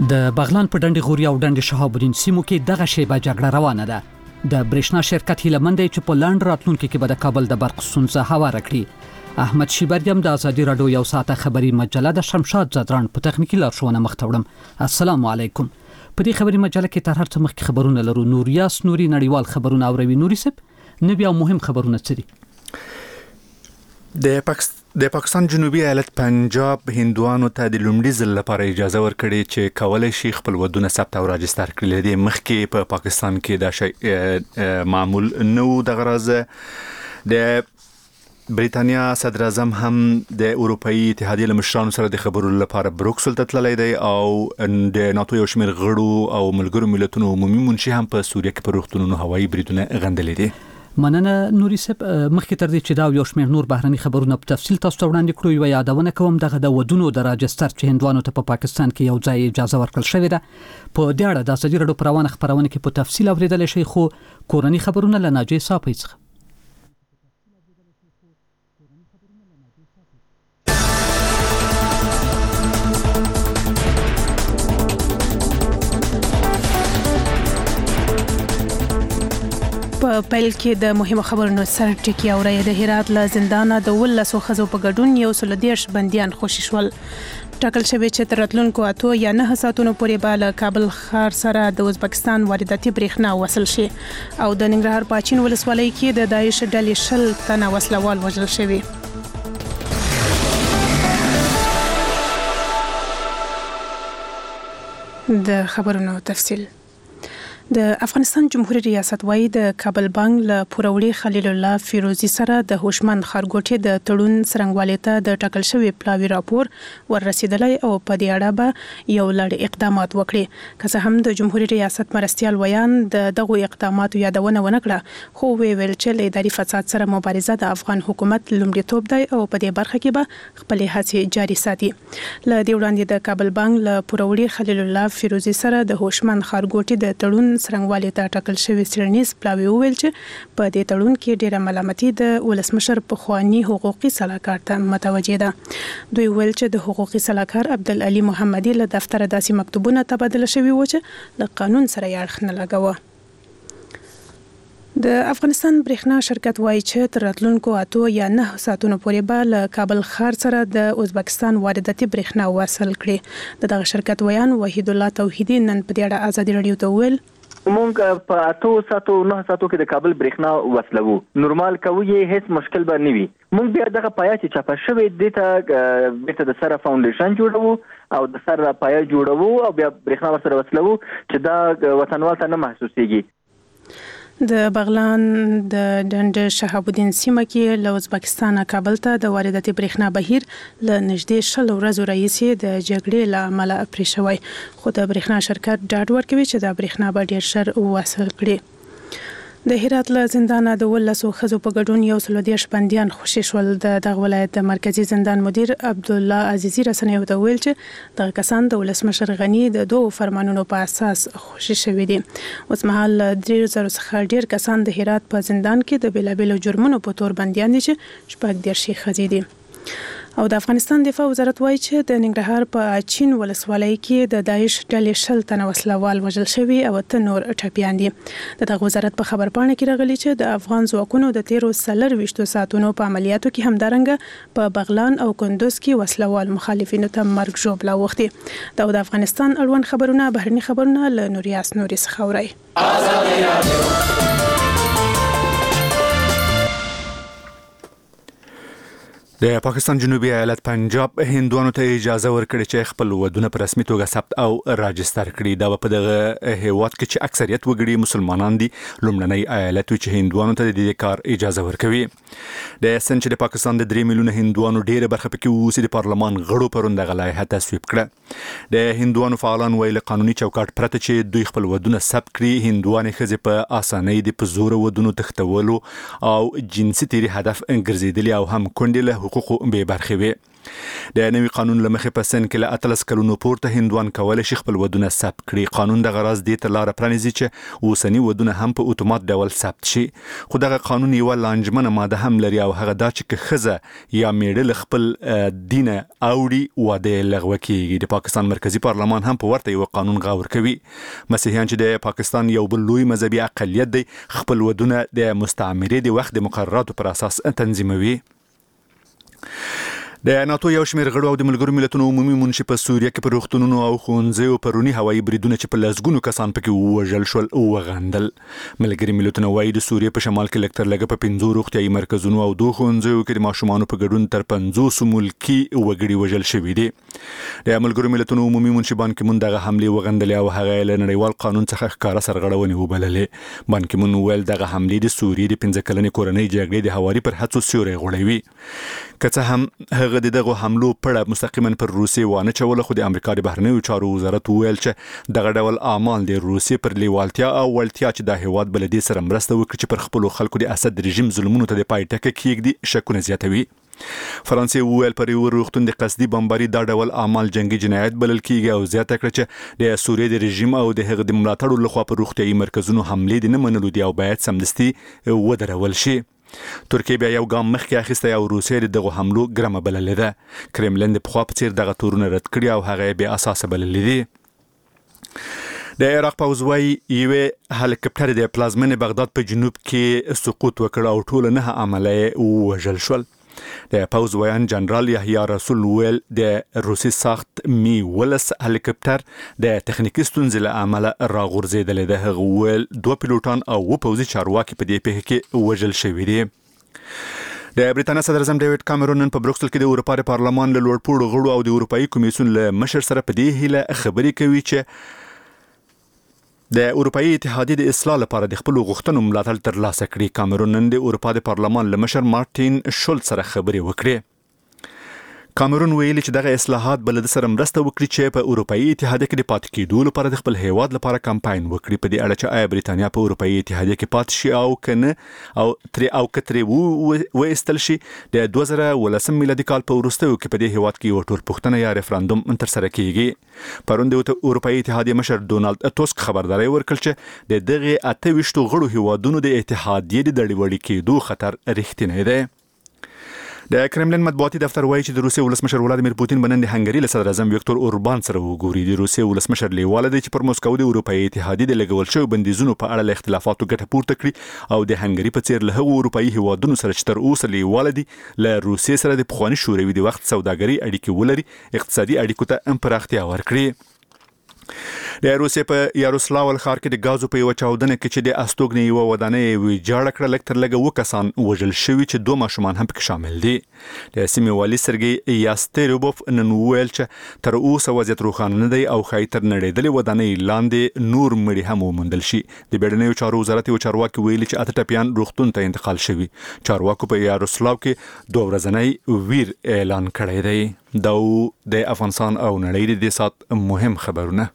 د بغلان په ډنډ غوري او ډنډ شهاب الدین سیمو کې دغه شیبه جګړه روانه ده. د برېښنا شرکت هیلمند چې په لاند راتلونکو کې به د کابل د برق ستونزه هواره کړي. احمد شیبریم د ازادي رادیو یو ساعته خبري مجله د شمشاد زدران په تخنیکی لارښوونه مخ ته وړم. السلام علیکم. په دې خبري مجله کې تر هر څه مخکې خبرونه لرو. نوریاس نوري نړیوال خبرونه اوروي. نوري سپ نبي او مهم خبرونه څه دي؟ د پاکستان جنوبي ایالت پنجاب هندوانو ته د لومړي ځل لپاره اجازه ورکړې چې کولای شي خپل ودونه ثبت او راجستر کړي. د مخکې په پاکستان کې دا شی معمول نو د غرض د بریتانیا صدر اعظم هم د اروپאי اتحادیې له مشرانو سره د خبرو لپاره بروکسل ته تللی دی او د ناتو یو شمېر غړو او ملګرو ملتونو عمومي منشي هم په سوریه کې په روغتونونو هوایي بریدونه غندلې دي. مننه نوري سپ. مخکې تر دې چې دا یو شمېر نور بهرني خبرونه په تفصیل تاسو ته وړاندې کړو، یو یادونه کوم دغه د ودونو د راجستر چې هندوانو ته په پاکستان کې یو ځای اجازه ورکړل شوې ده. په دې اړه د ازادي رادیو پروانه خبرونه کې په تفصیل اوریدل شي، خو کورني خبرونه له ناجی صافي څخه. په پیل کې د مهمو خبرونو سر ټکی اوري. د هرات له زندانه د 12 خزو په ګډون 113 بنديان خوشي شول. ټاکل شوی چې تر راتلونکو 8 یا 9 ساعتونو پورې به له کابل ښار سره د ازبکستان وارداتي برېښنا وصل شي. او د ننګرهار په اچین ولسوالۍ کې د داعش ډلې 10 تنه وسلوال وژل شوي. د خبرونو تفصیل. د افغانستان جمهوریت ریاست وايي د کابل بانک له پوروړي خلیل الله فیروزي سره د هوشمند خارګوټي د تړون څرنګوالي ته د ټاکل شوی پلاوی راپور ورسېدلی او په دې اړه به یو لړ اقدامات وکړي. که څه هم د جمهوریت ریاست مرستیال ویان د دغو اقداماتو یادونه ونه کړه، خو ویل چې له اداري فساد سره مبارزه د افغان حکومت لومړیتوب دی او په دې برخه کې به خپل هڅې جاري ساتي. له دې وړاندې د کابل بانک له پوروړي خلیل الله فیروزي سره د هوشمند خارګوټي د تړون څرنګوالي ته ټاکل شوی سرنیز پلاوی وویل چې په دې تړون کې ډېره ملامتي د ولسمشر پخوانی حقوقي سلاکار ته متوجه ده. دوی ویل چې د حقوقي سلاکار عبدالعلی محمدي له دفتر داسې مکتوبونه تبادله شوي و چې له قانون سره یې اړخ نه لګاوه. د افغانستان برېښنا شرکت وايي چې تر راتلونکو 8 یا 9 ساعتونو پورې به له کابل ښار سره د ازبکستان وارداتي برېښنا وصل کړي. دغه شرکت ویان وحید الله توحیدی نن په دې اړه ازادي رادیو ته ویل مونږ په 8 ساعتو 9 ساعتو کې د کابل برېښنا وصلو. نورمال کوي هیڅ مشکل به نه وي. مونږ بیا دغه پایا چې چاپه شوی د سره فاونډیشن جوړو او د سره پایا جوړو او بیا برېښنا ورسره وصلو چې دا وطنوال ته نه محسوسيږي. د بغلان د ډنډ شهاب الدین سیمه کې له ازبکستان کابل ته د وارداتي برېښنا بهیر له نږدې 10 ورځو راهیسې د جګړې له امله پرې شوی، خو د برېښنا شرکت ډاډ ورکوي چې د برېښنا به ډېر ژر وصل کړي. د هرات له زندانه د 12 خزو په ګډون 113 بنديان خوشي شول. د دغه ولایت د مرکزی زندان مدیر عبدالله عزیزی رسنیو ته ویل چې دغه کسان د ولسمشر غنی د 2 فرمانونو په اساس خوشي شوي دي. اوس مهال 3000 څخه ډیر کسان د هرات په زندان کې د بیلابیلو جرمونو په تور بنديان دي چې شپږ دیرشي خزي دي. او د افغانستان دفاع وزارت وایي چې د ننګرهار په اچین ولسوالۍ کې د داعش ډلې 10 تنه وسلوال وژل شوي او 8 نور ټپیان دي. د دغه وزارت په خبرپاڼه کې راغلي چې د افغان ځواکونو د 13 ساعتونو په عملیاتو کې همدارنګه په بغلان او کندوز کې وسلوال مخالفینو ته مرګ ژوبله وختي. دا د افغانستان اړوند خبرونه بهرني خبرونه له نوریاس نوري څخه اوري. د پاکستان جنوبي ایالت پنجاب هندوانو ته اجازه ورکړي چې خپل ودونه په رسمي توګه ثبت او راجستر کړي. دا په دغه هیواد کې چې اکثریت وګړي مسلمانان دي لومړنی ایالت چې هندوانو ته د دې کار اجازه ورکوي. د سن چې د پاکستان د 3 میلیونه هندوانو ډیره برخه پکې اوسي د پارلمان غړو پرون دغه لایحه تصویب کړه. د هندوانو فعالان ویل قانوني چوکاټ پرته چې دوی خپل ودونه ثبت کړي هندوانې ښځې په اسانۍ د په زور ودونو تختولو او جنسي تیری هدف ګرځیدلی او هم کونډې له حقوقو به برخې وي. د نوي قانون لمخې په سن کې له 13 کلونو پورته هندوان کولای شي خپل ودونه ثبت کړي. قانون د غرض دې ته لار پرانیزي چې اوسنی ودونه هم په اتومات ډول ثبت شي. خو دغه قانون یو لانجمنه ماده هم لري او هغه دا چې خزه یا میړه خپل دین اوړي واده لغوه کیږي. د پاکستان مرکزی پارلمان هم په ورته یو قانون غور کوي. مسیحیان چې د پاکستان یو بل لوی مذهبي اقلیت دی خپل ودونه د مستعمرې د وخت د مقرراتو پر اساس تنظیموي. د ناتو یو شمېر غړو او د ملګرو ملتونو عمومي منشي په سوریه کې په روغتونونو او ښوونځیو پرونی هوایي بریدونه چې په لسګونو کسان پکې ووژل شول وغندل. ملګري ملتونه وایي د سوریې په شمال کې لکتر لګه په 5 روغتیايي مرکزونو او 2 ښوونځیو کې د ماشومانو په ګډون تر 50 ملکی وګړي وژل شوي دي. د ملګرو ملتونو عمومي منشي بان کی مون دغه حمله وغندل او هغه له نړیوال قانون څخه ښکارا سرغړونې وبللې. بان کی مون ویل دغه حمله د سوریې د 15 کلنې کورنۍ جګړې د هواري پر هڅو سیوري غوړوي. که څه هم هغه دغه حملو پړه مستقیما پر روسیې وانه چوله، خو د امریکا د بهرنیو چارو وزارت ویل چې دغه ډول اعمال د روسیې پر لیوالتیا او ولتیا چې د هیواد بلدي سره مرسته وکړي چې پر خپل خلکو د اسد رژیم ظلمونو ته د پای ټکی کېږدي شکونه زیاتوي. فرانسې ویل پر یو روغتون د قصدي بمباري دا ډول اعمال جنگي جنایت بلل کیږي او زیاته کړه چې د سوریې د رژیم او د هغه د ملاتړو لخوا پر روغتیايي مرکزونو حمله دي نه منلو دي او باید سمدستي ودرول شي. ترکیه بیا یو ګام مخکې اخیسته او روسیې دغه حملو ګرمه بللې ده. کرملین د پخوا په څیر دغه تورونه رد کړي او هغه بیا اساسه بللې دي. د عراق پوځ وايي یوه هلیکاپټر د پلازمینې بغداد په جنوب کې سقوط وکړ او ټول 9 عمله وژل شول. د پوځ ویان جنرال یحیی رسول ویل د روسي ساخت می ولس هلیکاپټر د تخنیکی ستونزې له امله راغورځېدل. د هغه ویل 2 پیلوټان او پوځي چارواکي په دې پیښه کې وژل شوي دي. د بریټانیا صدر اعظم ډیوډ کامرون نن په بروکسل کې د اروپا د پارلمان له لوړپوړو غړو او د اروپאי کمیسیون له مشر سره په دې هیله خبرې کوي چې د اروپאי اتحادیې د اصلاح لپاره د خپل غوښتنو ملاتړ ترلاسه کړي. کامرون نن د اروپا د پارلمان له مشر مارټین شولز سره خبرې وکړې. کامرون ویلي چې دغه اصلاحات بل د سره مرسته وکړي چې په اروپאי اتحادیه کې د پاتې کېدو لپاره د خپل هیواد لپاره کمپاین وکړي. په دې اړه چې آیا بریټانیا په اروپאי اتحادیه کې پاتې شي او کنه او کترې وایستل شي. د 2018 میلادي کال په وروستیو کې په دې هیواد کې یو ټول پوښتنه یا ریفرندوم تر سره کیږي. پرون د اروپאי اتحادیه مشر ډونالد ټاسک خبرداري ورکړ چې د دغه 28 غړو هیوادونو د اتحادیې د ډلوړي کېدو خطر رښتینی دی. د کرملین مطبوعاتي دفتر وایي چې د روسیې ولسمشر ولادیمیر پوتین بنن د هنګري له صدر اعظم ویکتور اوربان سره وګوري. د روسیې ولسمشر لیواله دی چې پر موسکو د اروپאי اتحادیې د لګول شوی بندیزونو په اړه له اختلافاتو ګټه پورته کړي او د هنګري په څیر له هغو اروپאי هیوادونو سره چې تر اوسه لیواله دي له روسیې سره د پخواني شوروي د وخت سوداګري اړیکې ولري اقتصادي اړیکو ته پراختیا ورکړي. د روسیې په یاروسلاول ښار کې د غازو په یو چاودنه کې چې د استوګنې یو ودانۍ ویجاړ کړه لکتر لګه وکسان وژل شوي چې 2 ماشومان هم پکې شامل دي. د سیمې والي سرګي یاستریوبوف نن ویل چې تر اوسه وضعیت روښانه نه دی او ښایي تر نړېدلې ودانۍ لاندې نور مړي هم وموندل شي. د بیړنیو چارو وزارت یو چارواکي ویلي چې 8 ټپیان روغتون ته انتقال شوي. چارواکو په یاروسلاو کې 2 ورځنی ویر اعلان کړی دی. دا د افغانستان او نړۍ د سات مهم خبرونه.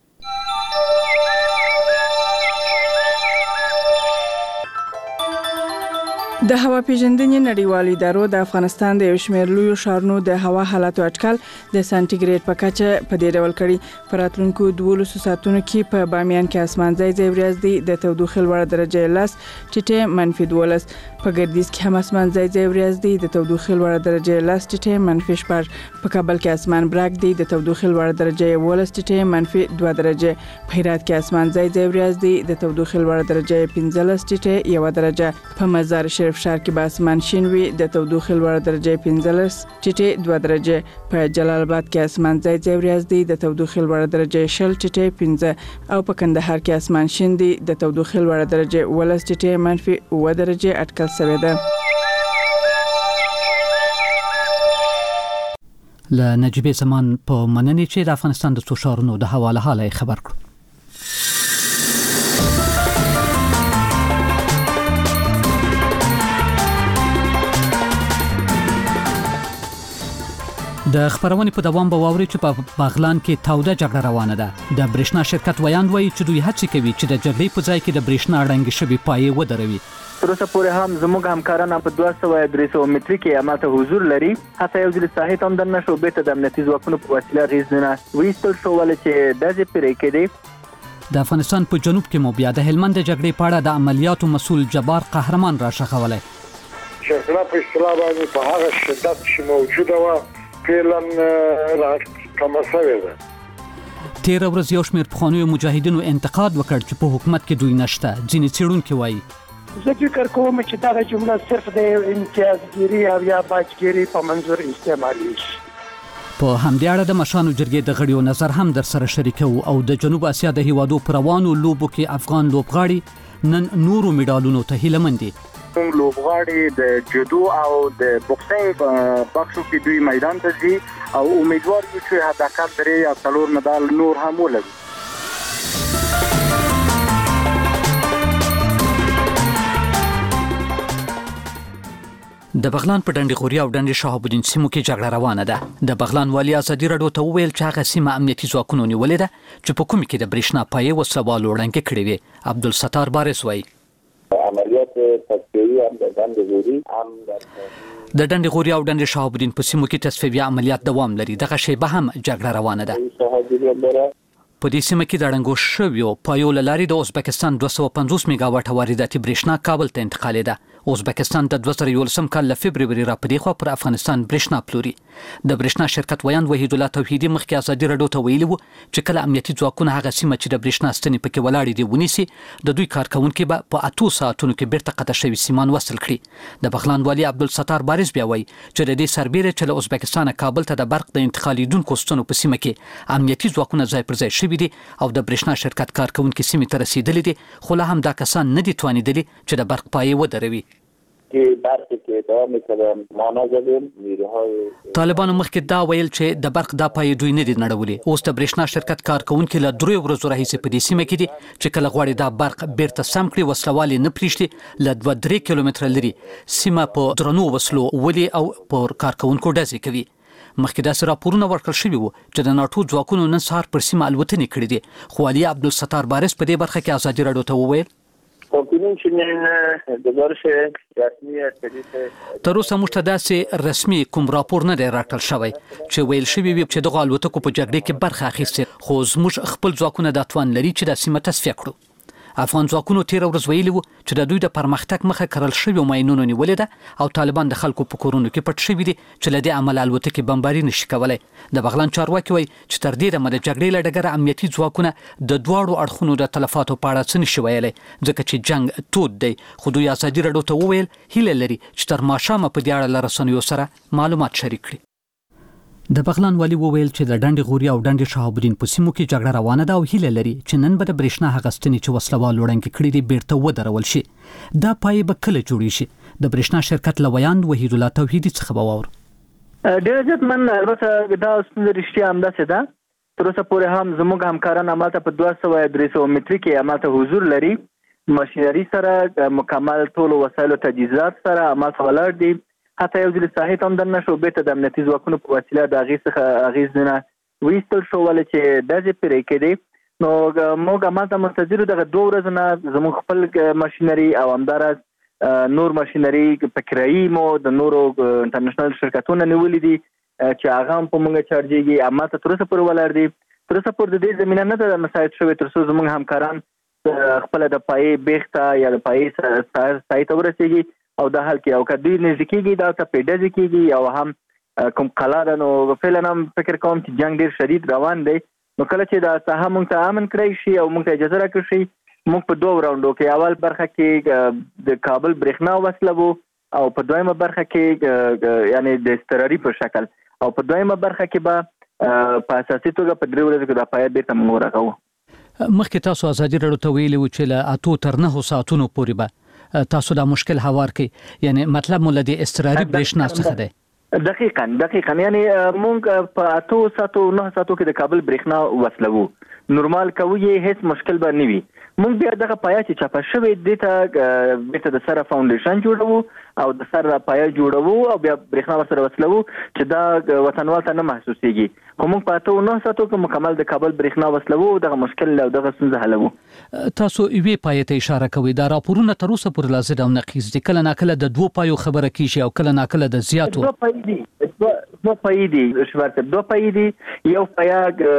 د هوا پیژندنې نړیوال ادارو د افغانستان د یو شمېر لویو ښارونو د هوا حالاتو اټکل د سانتیګریډ په کچه په دې ډول کړي. په راتلونکو 12 ساعتونو کې په بامیان کې اسمان ځای ځای ورځ دی د تودوخې لوړه درجه 10 ټیټه -12. په ګردیز کې هم اسمان ځای ځای ورځ دی د تودوخې لوړه درجه 10 ټیټه -4. په کابل کې اسمان براک دی د تودوخې لوړه درجه 11 ټیټه -2 درجه. په هرات کې اسمان ځای ځای ورځ دی د تودوخې لوړه درجه 15 ټیټه 1 درجه. په مزار شریف ښار کې به اسمان شین وي د تودوخې لوړه درجه 15 ټیټه 2 درجه. په جلال آباد کې اسمان ځای ځای ورځ دی د تودوخې لوړه درجه 0 ټیټه 15 او په کندهار کې اسمان شین دی د تودوخې لوړه درجه 11 ټیټه -1 درجه اټکل شوی دی. له نجیبې زمان په مننې چې د افغانستان د څو ښارونو د هوا له حاله خبر کړو. د خبرونې په دوام به واوري چې په بغلان کې توده جګړه روانه ده. د برېښنا شرکت ویاند وایي چې دوی هڅه کوي چې د جګړې په ځای کې د برېښنا اړنګ شوي پایې ودروي. تر اوسه پورې هم زموږ همکاران په 200-300 متري کې اماته حضور لري. حتی یو ځل ساحې ته هم دننه شو، بیرته د امنیتي ځواکونو په وسیله غیزونه ویستل شو، ولې چې داسې پرې کېدی. د افغانستان په جنوب کې مو بیا د هلمند د جګړې په اړه د عملیاتو مسؤل جبار قهرمان را شخولی. شغله په اصطلاح باندې په هغه شدت چې موجوده وه فعلا را کمه شوې ده. تیره ورځ یو شمېر پخوانیو مجاهدینو انتقاد وکړ چې په حکومت کې دوی نشته. ځینې څېړونکي وایي زه فکر کوم چې دا جمله صرف د امتیازګیري او یا باجګیري په منظور استعمالېږي. په همدې اړه د مشرانو جرګې د غړیو نظر هم در سره شریکو او د جنوب اسیا د هیوادو په روانو لوبو کې افغان لوبغاړي نن نورو میډالونو ته هیله مند دي. موږ لوبغاړي د جودو او د بوکسینګ په بخشو کې دوی میدان ته ځي او امیدوار یو چې حداقل 3 یا 4 مډال نور هم ولري. د بغلان په ډنډ غوري او ډنډ شهاب الدین سیمو کې جګړه روانه ده. د بغلان والی ازادي راډیو ته وویل چې هغه سیمه امنیتي ځواکونو نیولې ده چې په کوم کې د برېښنا پایې وسلوال وړاندې کړې وي. عبدالستار بارس وایي عملیات تصفیوي هم د ډنډ غوري هم د ډنډ غوري او ډنډ شهاب الدین په سیمو کې تصفیوي عملیات دوام لري. دغه شیبه هم جګړه روانه ده. په دې سیمه کې د ړنګو شویو پایو له لارې د ازبکستان 250 میگاواټ وارداتي برېښنا کابل ته انتقالېده. ازبکستان د 2011 کال له فبرवरी را پدې خوا پر افغانستان برېښنا پلوري. د برېښنا شرکت ویاند وحید الله توحیدی مخکې ازادي راډیو ته ویلي وو چې کله امنیتي ځواکونه هغه سیمه چې د برېښنا ستنې پکې ولاړې دي ونیسي، د دوی کارکونکو به په 8 ساعتونو کې بیرته قطع شوی سیمان وصل کړي. د بغلان والی عبدالستار بارس بیا وایي چې د دې سربېره چې له ازبکستان کابل ته د برق د انتقالېدونکو ستنو په سیمه کې امنیتي ځواکونه ځای پر ځای شوي دي او د برېښنا شرکت کارکونکو سیمې ته رسیدلي دي، خو لا هم دا کسان نه دي توانیدلي چې د برق پایې ودروي. طالبانو مخکې دا ویل چې د برق دا پایې دوی نه دي نړولې. اوس د برېښنا شرکت کارکونکو له 3 ورځو راهیسې په دې سیمه کې دي چې کله غواړي دا برق بیرته سم کړي وسلوال نه پریږدي. له 2-3 کیلومتره لري سیمه په درنو وسلو ولي او پر کارکونکو ډزې کوي. مخکې داسې راپورونه ورکړل شوي وو چې د ناټو ځواکونو نن سهار پر سیمه الوتنې کړې دي. خو علي عبدالستار بارس په دې برخه کې ازادي راډیو ته وویل تر اوسه موږ ته داسې رسمي کوم راپور نه دی راکړل شوی چې ویل شوي وي چې دغه الوتکو په جګړې کې برخه اخیستې، خو زموږ خپل ځواکونه دا توان لري چې د سیمه تصفیه کړو. افغان ځواکونو تیر ورځ ویلي وو چې د دوی د پرمختګ مخه کرل شوی ماینونو نیولې ده او طالبان د خلکو په کورونو کې پټ شوي دي چې له دې عمل الوتکې بمباري نشي کولای. د بغلان چارواکي وایي چې تر دې دمه د جګړې له ډګره امنیتي ځواکونه د دواړو اړخونو د تلفاتو په اړه څه نشي ویلی ځکه چې جنگ تود دی. خو دوی ازادي راډیو ته وویل هیله لري چې تر ماښامه په دې اړه له رسنیو سره معلومات شریک کړي. د بغلان والی وویل چې د ډنډ غوري او ډنډ شهاب الدین په سیمو کې جګړه روانه ده او هیله لري چې نن به د برېښنا هغه ستنې چې وسلوال وړاندې کړي دي بیرته ودرول شي. دا پایې به کله جوړې شي؟ د برېښنا شرکت له ویاند وحید الله توحیدي څخه به واورو. ډېر عزتمن البته دا ستونزه رښتیا همداسې ده. تر اوسه پورې هم زموږ همکاران همالته په 200-300 متري کې همالته حضور لري. ماشینري سره مکمل ټولو وسایلو تجهیزات سره همالته ولاړ دي. حتی یو ځل ساحې ته هم دننه شو، بیرته د امنیتي ځواکونو په وسیله د هغې څخه اغېزونه ویستل شو، ولې چې ډزې پرې کېدې. نو موږ همالته منتظر یو دغه 2 ورځو نه زموږ خپل ماشینري او همداراز نور ماشینري په کرایي مو د نورو انټرنیشنل شرکتونو نیولې دي چې هغه هم په موږ چارجېږي. همالته تر اوسه پورې ولاړ دي. تر اوسه پورې د دې زمینه نه ده مساعد شوې تر څو زموږ همکاران خپله د پایې بیخته یا د پایې سایې ته ورسېږي او دا حل کې او که دوی نږدې کېږي دا ته پرې ډزې کېږي او هم کوم قلا ده. نو فعلا هم فکر کوم چې جنګ ډېر شدید روان دی. نو کله چې دا ساحه موږ ته امن کړی شي او موږ ته اجازه راکړل شي، موږ په 2 راونډو کې اول برخه کې د کابل برېښنا وسلو او په دویمه برخه کې یعنی د اضطراري په شکل او په دویمه برخه کې به په اساسي توګه په 3 ورځو کې د پایې بیرته موږ ورغو. مخکې تاسو ازادي راډیو ته ویلي وو چې له 8-9 ساعتونو پورې به تاسو دا مشکل هوار کړئ، یعنی مطلب مو له دې اضطراري برېښنا څخه دی. دقیقاً یعنی مونږ په 8 ساعتو 9 ساعتو کې د کابل برېښنا وسلو نورمال کوو، هیڅ مشکل به نه وي. موږ بیا دغه پایا چې چاپه شوی د ته بیرته د سره فاونډیشن جوړو او د سره پایا جوړو او بیا برېښنا ورسره وصلو چې دا وطنوال ته نه محسوسيږي. خو موږ په 9 ساعتو کې مکمل د کابل برېښنا وصلو او دغه مشکل او دغه ستونزه حلوو. تاسو یوې پای ته اشاره کوي دا راپورونه تر اوسه پورې لازم او نقیز دي، کله ناکله د 2 پایو خبره کیږي او کله ناکله د زیاتو. 2 پای دي شورته 2 پای دي. یو پایا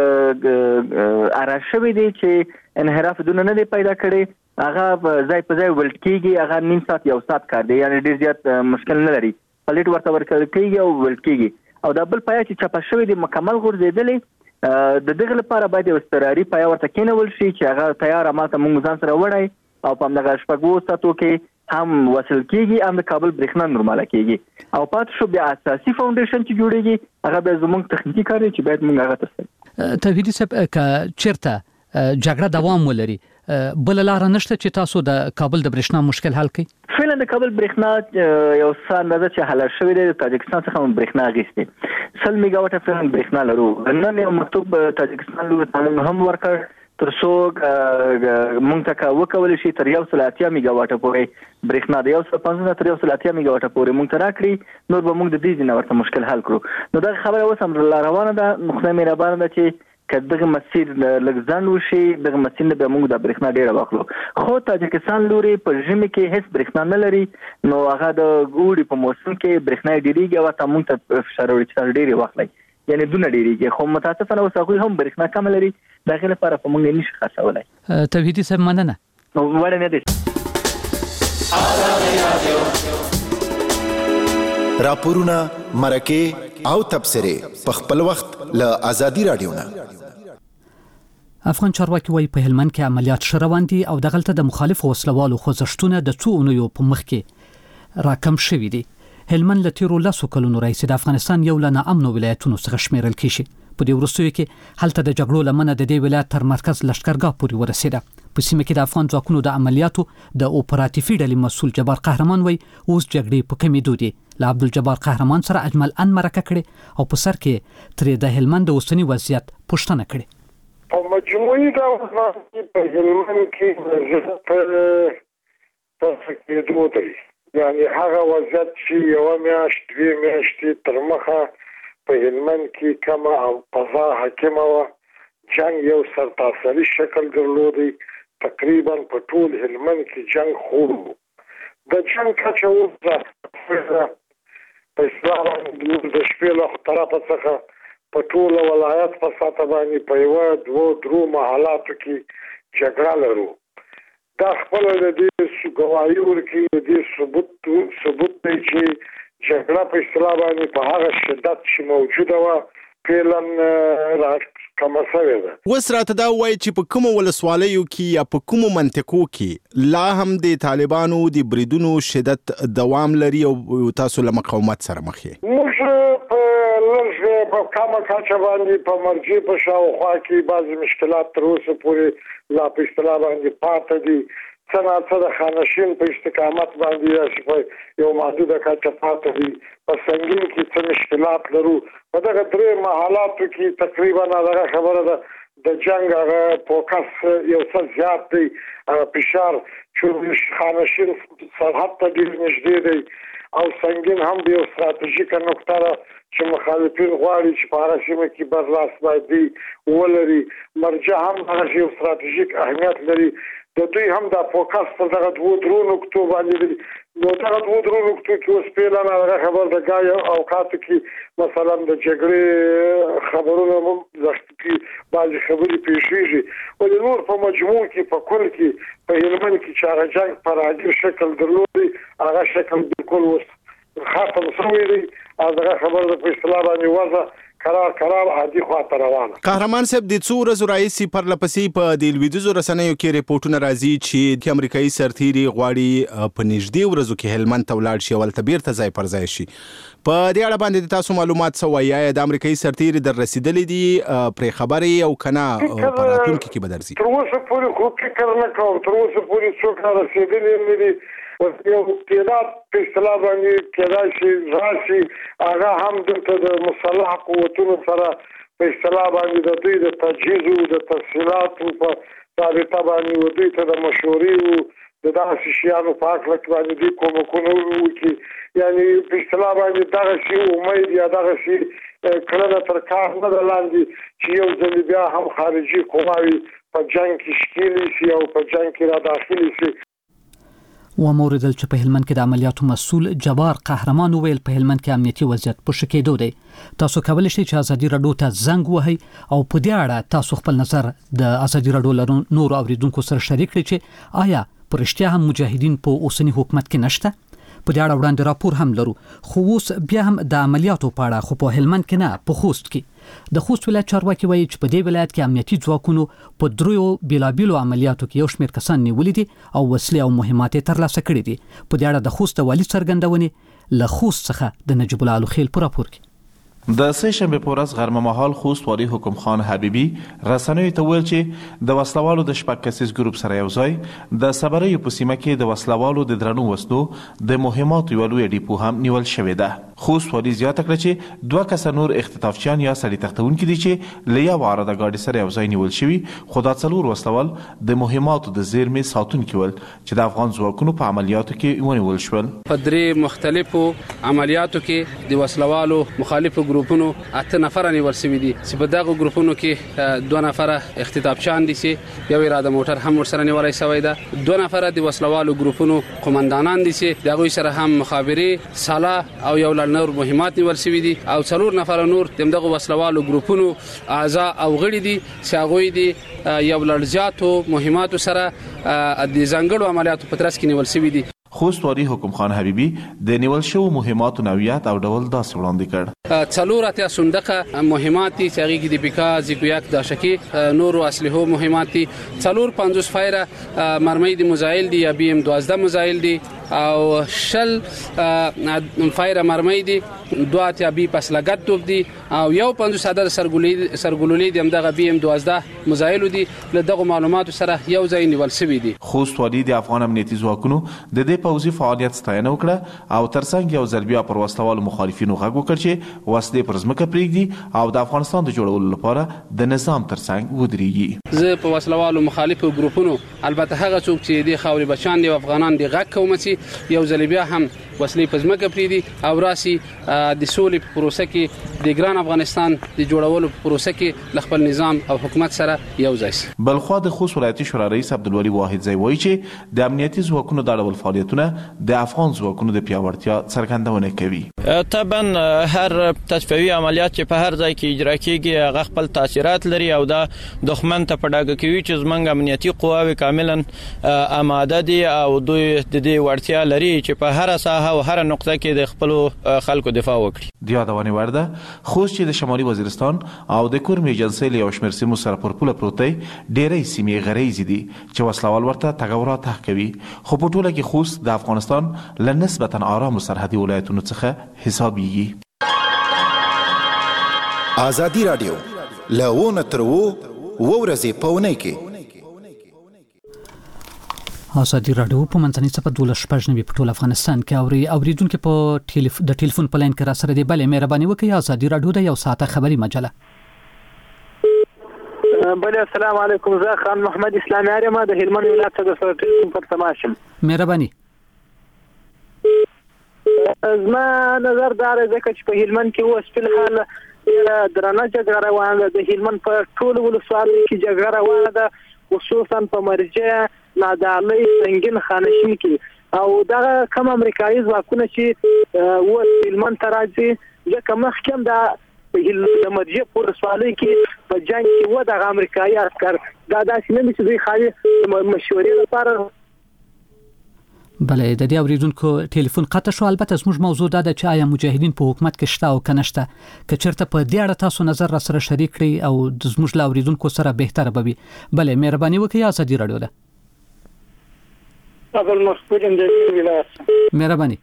اراشوي دي چې انحراف دونه نه دی پیدا کړي، هغه ځای په ځای ولټ کیږي، هغه نیم ساعت یو ساعت کار دی، یعنی ډیر زیات مشکل نه لري، پلیټ ورته ورکړل کیږي او ولټ کیږي. او دا بل پایا چې چپه شوی دی مکمل غورځیدلې، د دغه لپاره باید یو استراري پایا ورته کېنول شي چې هغه تیار ماته موږ ځان سره وړای او په همدغه شپږو ساعتو کې هم وصل کیږي، هم د کابل برېښنا نورماله کیږي. او پات شو بیا اساسي فاونډیشن چې جوړیږي هغه به زموږ تخنیکی کار دی چې باید موږ هغه ترسره. توحیدي صاحب ک چیرته جګړه دوام ولري بل لار نشته چې تاسو د کابل د برېښنا مشکل حل کړئ؟ فعلا د کابل برېښنا یو څه اندازه چې حل شوی دی، د تاجکستان څخه برېښنا اخیستې 100 میگا واټ فعلا برېښنا لرو. نن یو مکتوب تاجکستان له هم ورکړ تر څو مونږ ته وکول شي تر 180 میگا واټ پورې برېښنا د 150 تر 180 میگا واټ پورې مونږ ته راکړي، نور به مونږ د دې نه ورته مشکل حل کړو. نو دا خبره اوس هم روانه ده، خدای مهربان ده چې کداغه مسیر لګزان وشي، دغه مسیر به موږ د برېښنا ډیره واخلو. خو تاجکستان لوري په ژمي کې هیڅ برېښنا نه لري، نو هغه د ګوړي په موسم کې برېښنا ډیریږي او تاسو ته فشار ورچې ډیره واخلي، یعنی دونه ډیریږي. خو متاسفانه اوس هغه هم برېښنا کم لري، دغه لپاره په موږ نشي خاصولای. توحیدي صاحب مننه. نو وړه نه دي راپورونه مرکه او تبصره په خپل وخت له ازادي رادیو نه. افغان چارواکي وايي په هلمند کې عملیات شروان دي او دغلته د مخالفو وسلوالو خوځښتونه د څو اونیو په مخ کې راکم شوي دي. هلمند له تیرو 10 کلونو راهیسې د افغانستان یو له ناامنو ولایتونو څخه شمیرل کیږي. په دې وروستیو کې هلته د جګړو لمنه د دې ولایت تر مرکز لشکرګاه پورې ورسېده. په سیمه کې د افغان ځواکونو د عملیاتو د اپراتیفي ډلې مسول جبار قهرمان وایي اوس جګړې په کمیدو دي. له عبدالجبار قهرمان سره اجمل ان مرکه کړي او په سر کې ترې د هلمند د اوسنی وضعیت پوښتنه کړي. په مجموعي ډول په هلمند کې وضعیت په کېدو دی، یعنی هغه وضعیت چې یو میاشت 2 میاشتې تر مخه په هلمند کې کم او قضا حاکمه وه، جنگ یو سرتاسري شکل درلودی، تقریبا په ټول هلمند کې جنگ خور و. د جنگ کچه اوس په اسلام د شپې له طرفه څخه په ټول ولایت په ساته باندې په یو 2-3 محلاتو کې جګړه لرو. دا خپل د دې ګواهی ورکوي، د دې ثبوت دی چې جګړه په اسلام باندې په هغه شدت چې موجوده وه فعلا کمه شوې ده. اوس راته دا وایي چې په کومو ولسوالیو کې یا په کومو منطقو کې لا هم د طالبانو د بریدونو شدت دوام لري او تاسو له مقاومت سره مخ یې؟ موږ په کومه کچه باندې په مرجع په شاوخوا کې بعضې مشکلات تر اوسه پورې لا په اصطلاح باندې پاتې دي. څه ناڅه د خانشین په استقامت باندې راشي په یو محدوده کچه پاتې دي. په سنګین کې څه مشکلات لرو. په دغه 3 محلاتو کې تقریبا هغه خبره ده د جنگ هغه فوکس یو څه زیات دی، فشار چې خانشین سرحد ته ډېر نږدې دی او سنګین هم د یو ستراتیژیکه نقطه ده چې مخالفین غواړي چې په هغه سیمه کې برلاس باید ولري. مرجع هم هغه یو ستراتیژیک اهمیت لري، د دوی هم دا فوکس په دغه 2-3 نقطو باندې دی. نو دغه 2-3 نقطو کې اوس پیلان هغه خبر د ګای اوقاتو کې مثلا د جګړې خبرونه کې بعضې خبرې پیښیږي، ولې نور په مجموع کې په کل کې په هلمند کې چې هغه جنګ په راجع شکل درلودی، هغه شکل بالکل اوس ختم شوی دی او دغه خبر د په اصطلاح باندې وضع قرار عادي خواته روانه. قهرمان صاحب د څو ورځو راهیسې پرلپسې په د لویدیځو رسنیو کې ریپورټونه راځي چې د امریکایي سرتیري غواړي په نږدې ورځو کې هلمند ته ولاړ شي او هلته بیرته ځای پر ځای شي. په دې اړه باندې تاسو معلومات څه وایي؟ آیا د امریکایي سرتیري در رسېدلي دي پرې خبرې او که نه په راتلونکي کې به درځي؟ تر اوسه پورې خو فکر نه کوم، تر اوسه پورې څوک را رسېدلي نه دي. یو تعداد په اصطلاح باندې کېدای شي راشي، هغه هم دلته د مسلح قوتونو سره په اصطلاح باندې د دوی د تجهیز او د تفصیلاتو په رابطه باندې ودی ته د مشورې د داسې شیانو په اړه باندې د کومکونو وکي یعنی په اصطلاح باندې دغه شی امید یا دغه شی کله تر کار نه لاندې چې یو ځل بیا هم خارجي قواوی په جنگ کې شکیل شي او په جنگ کې را داخلي شي. وموردل چې په هلمند کې د عملیاتو مسؤل جبار قهرمان ویل په هلمند کې امنیتي وضعیت په شکېدو دی. تاسو کولی شئ چې ازادي راډیو ته زنګ وهئ او په دې اړه تاسو خپل نظر د ازادي راډیو نور اوریدونکو سره شریک کړئ چې آیا پرشتیا هم مجاهدین په اوسنی حکومت کې نشته. په دې اړه وړاندې راپور هم لرو خو اوس بیا هم د عملیاتو په اړه خو په هلمند کې نه په خوست کې د خوست ولایت چارواکي وایي چې په دې ولایت کې امنیتي ځواکونو په دریو بیلابیلو عملیاتو کې یو شمېر کسان نیولي دي او وسلې او مهمات یې ترلاسه کړي دي. په دې اړه د خوست والي څرګندونې له خوست څخه د نجیب الله الخیل په راپور کې. د سه شنبه په ورځ غرمه مهال خوست والي حکم خان حبیبي رسنیو ته ویل چې د وسلوالو د شپږ کسیز ګروپ سره یو ځای د صبریو په سیمه کې د وسلوالو د درنو وسلو د مهماتو یو لوی ډیپو هم نیول شوې ده. خوست والي زیاته کړه چې دوه کس نور اختطافچیان یا سړي تختونکي دي چې له یو عارضه ګاډي سره یو ځای نیول شوي خو دا څلور وسلوال د مهماتو د زیرمې ساتونکي ول چې د افغان ځواکونو په عملیاتو کې ونیول شول. په درې مختلفو عملیاتو کې د وسلوالو مخالفو ګروپونو 8 نفر نیول شوي دي چې په دغه ګروپونو کې 2 نفر اختطافچیان دي چې یو اراده موټر هم ورسره نیولای شوی ده. 2 نفر د وسلوالو ګروپونو قومندانان دي چې دغه سره هم مخابري سالا او یو نور مهمات نیول شوي دي او 4 نفر نور دغه وسلوالو ګروپونو اعضاء او غړي دي چې هغوی دي یو لړزیاتو مهماتو سره د ځانګړو عملیاتو په ترڅ کې نیول شوي دي. خوست والي حکم خان حبیبي د نیول شو مهماتو نوعیت او ډول داسې وړاندې کړ. 4 اتیا صندوق مهمات دي چې هغه کې د پیکا زیکویاک داشکی نورو اسلحو مهمات دي 450 فایره مرمۍ د مزایل دي یا بي ام 12 مزایل دي او شل فایره مرمۍ دي 2 اتیا بي پسلګت توپ دي او یو 50 عدد سرګولولې دي همدغه بي ام 12 مزایل دي له دغه معلوماتو سره یو ځای نیول شوی دي. خوست والي د افغان امنیتي ځواکونو د دې پوځي فعالیت ستاینه وکړه او ترڅنګ یو ځل بیا پر وسلوالو مخالفینو غږ وکړ چې وسلې پر ځمکه پرېږدي او د افغانستان د جوړولو لپاره د نظام ترڅنګ ودرېږي. زه په وسلوالو مخالفو ګروپونو البته هغه څوک چې د خاوري بچان دي افغانان دي غږ کوم چې یو ځل بیا هم وسلې په ځمکه پرېږدي او راسي د سولې په پروسه کې د ګران افغانستان د جوړولو په پروسه کې د خپل نظام او حکومت سره یو ځای شي. بلخوا د خوست ولایتي شورا رئیس عبدالولي واحدزی وایي چې د امنیتي ځواکونو د ډول فعالیتونه د افغان ځواکونو د پیاوړتیا څرګندونه کوي. طبعا هر تصفیوي عملیات چې په هر ځای کې اجرا کیږي هغه خپل تاثیرات لري او دا دښمن ته پډاګه کوي چې زمونږ امنیتي قواوې کاملا آماده دي او دوی د دې وړتیا لري چې په هر ساحه او هر نقطه کې د خپل خلکو دفاع وکړي. د یادونې وړ ده خوست چې د شمالي وزیرستان او د کورم ایجنسۍ له یو شمېر سیمو سره پر پوله پروت دی ډېری سیمې غریزې دي چې وسلوال ورته تګ او راتګ کوي خو په ټوله کې خوست د افغانستان له نسبتا آرامو سرحدي ولایتونو څخه حسابیږي. ازادي راډیو له تر ورځې په اونۍ کې ازادي راډیو په منځنۍ صفحه 12 په ټول افغانستان کې اوریدونکو په د ټلیفون په لاین کې را سره دی. بلې مهرباني وکړئ ازادي راډیو د یو ساعته خبري مجله. بله السلام علیکم زه خان محمد اسلامي ارم د هلمند ولایت څخه د ټلیفون پر تماشم. مهرباني زما نظر دا دی چې په هلمند کې اوس په حال درنه جګړه روانه ده. د هلمند په ټول ولسوالۍ کې جګړه روانه ده خصوصا په مرجع نادعلي سنگین خانشین کې او دا کوم امریکایي ځواکونه چې و هلمند ته راځي ځکه مخکې دا د مرجع په ولسوالۍ کې په جنگ کې و د امریکایي عسكر دا داسې نه چې دوی خالي مشورې لپاره. بله د دې اوریدونکو ټلیفون قطع شو. البته زموږ موضوع دا ده چې آیا مجاهدین په حکومت کې شته او که نشته که چېرته په دې اړه تاسو نظر را سره شریک کړئ او د زموږ له اوریدونکو سره بهتره به وي. بله مهرباني وکړئ ازادي راډیو ده. ابل مسعود د ولایت مهرباني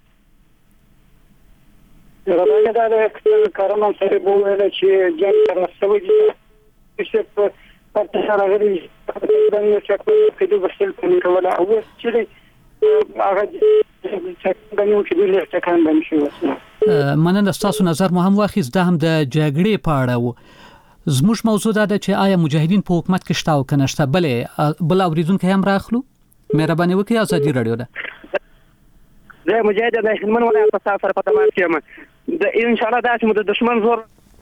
ربانه دا د کارونو سره بوله چې جنگ تر سوي دي چې په تاسو راغلي د یو چاکو په دې وسیل په کوله او چې هغه چې غنیو چې دوی له څنګه باندې شو. مننه. تاسو نظر مو هم واخیست. دا هم د جګړې په اړه و زموږ موضوع دا ده چې آیا مجاهدین په حکومت کې شته او کنه شته. بل اوریدونکو هم راخلو. مهرباني وکړئ. ازادي رادیو ده. زه مجاهد د هلمند ولایت په سفر په تمام کې یم. ان شاء الله دا چې د دشمن زور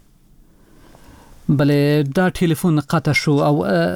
بلې دا ټلیفون قطع شو او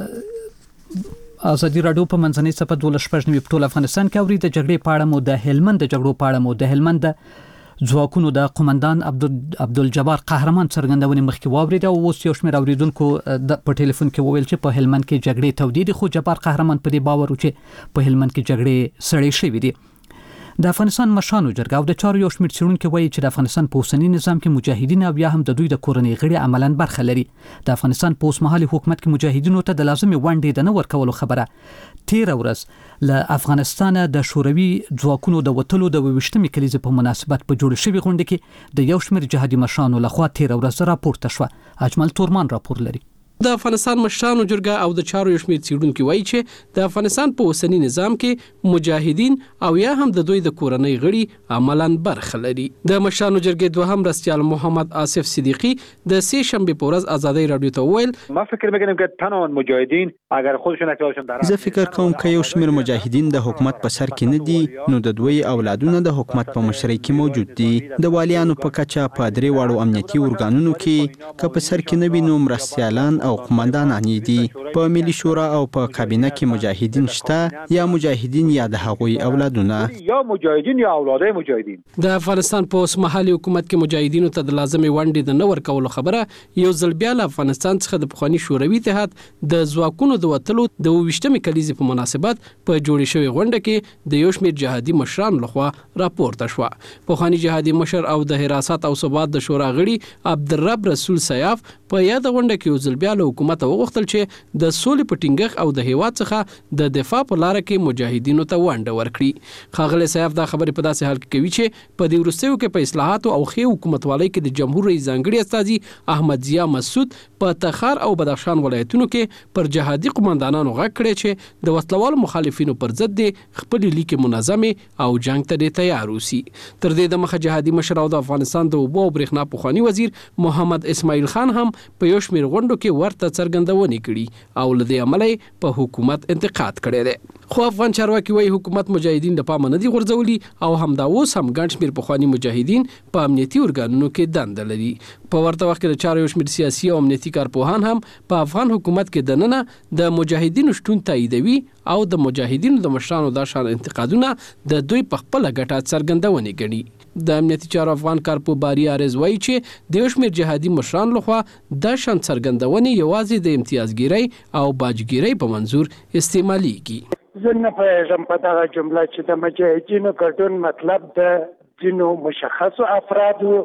ازادي رادیو په منځنۍ صفحه 12 په ټول افغانستان کې اوري د جګړې په اړه مو د هلمند د جګړو په اړه مو د هلمند ځواکونو د قومندان عبدالجبار قهرمان څرګندونې مخکې واورید او اوس یو شمېر اوریدونکو په ټلیفون کې وویل چې په هلمند کې جګړې تودې دي، خو جبار قهرمان په دې باور و چې په هلمند کې جګړې سړې شوې دي. د افغانستان مشرانو جرګه او د چارو یو شمېر څېړونکي وایي چې د افغانستان په اوسني نظام کې مجاهدین او یا هم د دوی د کورنۍ غړي عملاً برخه لري. د افغانستان په اوسمهالي حکومت کې مجاهدینو ته د لازمي ونډې د نه ورکولو خبره تیر ورځ له افغانستان د شوروي ځواکونو د وټلو د 22مې کلیزې په مناسبت په جوړ شوی غونډه کې د یو شمېر جهادي مشرانو لخوا تیر ورځ راپورته شو. اجمل تورمان راپور لري. د افغانستان مشرانو جرګه او د چارو یو شمېر څېړونکي وایي چې د افغانستان په اوسني نظام کې مجاهدین او یا هم د دوی د کورنۍ غړي عملاً برخه لري. د مشرانو جرګې دوهم رئیس محمد آصف صدیقی د سه شنبه په ورځ ازادي رادیو ته وویل ما فکر می‌کنم که تمام مجاهدین اگر خودشون اکتشافشون در زه فکر کوم که یو شمېر مجاهدین د حکومت په سر کې نه دي نو د دوی اولادونه د حکومت په مشرۍ کې موجود دي. د والیانو په کچه په درې واړو امنیتي ارګانونو کې که په سر کې نه وي نو مرستیالان او قومندانان دي. په ملي شورا او په کابینه کې مجاهدین شته یا مجاهدین یا د هغوی اولادونه یا مجاهدین یا اولادای مجاهدین. د افغانستان په اوسمهالي حکومت کې مجاهدینو ته د لازمي ونډې د نه ورکولو خبره یو ځل بیا له افغانستان څخه د پخواني شوروي اتحاد د ځواکونو د وټلو د 22مې کلیزې په مناسبت په جوړې شوې غونډه کې د یو شمېر جهادي مشرانو لخوا راپورته شو. پخواني جهادي مشر او د حراست او ثبات د شورا غړي عبدالرب رسول سیاف په یاد غونډه کې یو ځل بیا له حکومت وغوښتل چې د سولې په ټینګښت او د هیواد څخه د دفاع په لار کې مجاهدینو ته ونډه ورکړي. ښاغلی سیاف دا خبرې په داسې حال کې کوي چې په دې وروستیو کې په اصلاحاتو او ښې حکومتوالۍ کې د جمهور رئیس ځانګړي استازي احمد ضیا مسعود په تخار او بدخشان ولایتونو کې پر جهادي قومندانانو غږ کړی چې د وسلوالو مخالفینو پر ضد خپل لیکې منظمې او جنگ ته تیار اوسي. تر دې د مخه جهادي مشر او د افغانستان د اوبو او برېښنا پخواني وزیر محمد اسماعیل خان هم په یو شمېر غونډو کې ورته څرګندونې کړي او له دې امله په حکومت انتقاد کړی دی. خو افغان چارواکي وایي حکومت مجاهدین د پامه نه دي غورځولي او همدا اوس هم ګڼ شمېر پخواني مجاهدین په امنیتي ارګانونو کې دنده لري. په ورته وخت کې د چارو یو شمېر سیاسي او امنیتي کارپوهان هم په افغان حکومت کې دننه د مجاهدینو شتون تاییدوي او د مجاهدینو د مشرانو دا شان انتقادونه د دوی په خپله ګټه څرګندونې ګڼي. د امنیتي چارو افغان کارپو باری عارض وایي چې د یو شمېر جهادي مشرانو لخوا دا شان څرګندونې یوازې د امتیازګیرۍ او باجګیرۍ په منظور استعمالیږي. زه نه پوهېږم په دغه جمله چې د مجاهدینو ګډون مطلب د ځینو مشخصو افرادو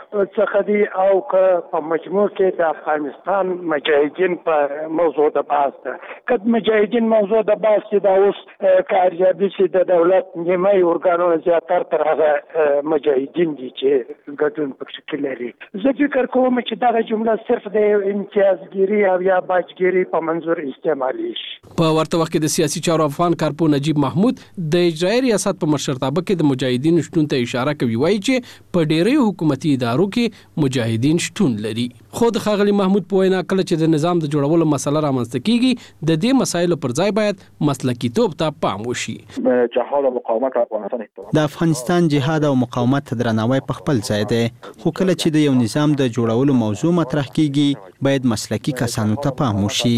څخه دي او که په مجموع کې د افغانستان مجاهدین په موضوع د بحث ده. که مجاهدین موضوع د بحث کې دا اوس کاریابي چې د دولت نیمه ارګانونو زیاتر تر هغه مجاهدین دي چې ګډون پکې لري. زه فکر کوم چې دغه جمله صرف د امتیازګیري او یا باجګیري په منظور استعمالي شي. په ورته وخت کې د سیاسي چارو افغان کارپو نجیب محمود د اجرایي ریاست په مشرتابه کې د مجاهدینو شتون ته اشاره کوي. وایي چې په ډېرو حکومتي ادارو کې مجاهدین شتون لري. خو د ښاغلي محمود په وینا کله چې د نظام د جوړولو مسله رامنځته کیږي د دې مسایلو پر ځای باید مسلکي توب ته پام وشي. جهاد او مقاومت افغانستان د افغانستان جهاد او مقاومت ته درناوی په خپل ځای دی، خو کله چې د یو نظام د جوړولو موضوع مطرح کیږي باید مسلکي کسانو ته پام وشي.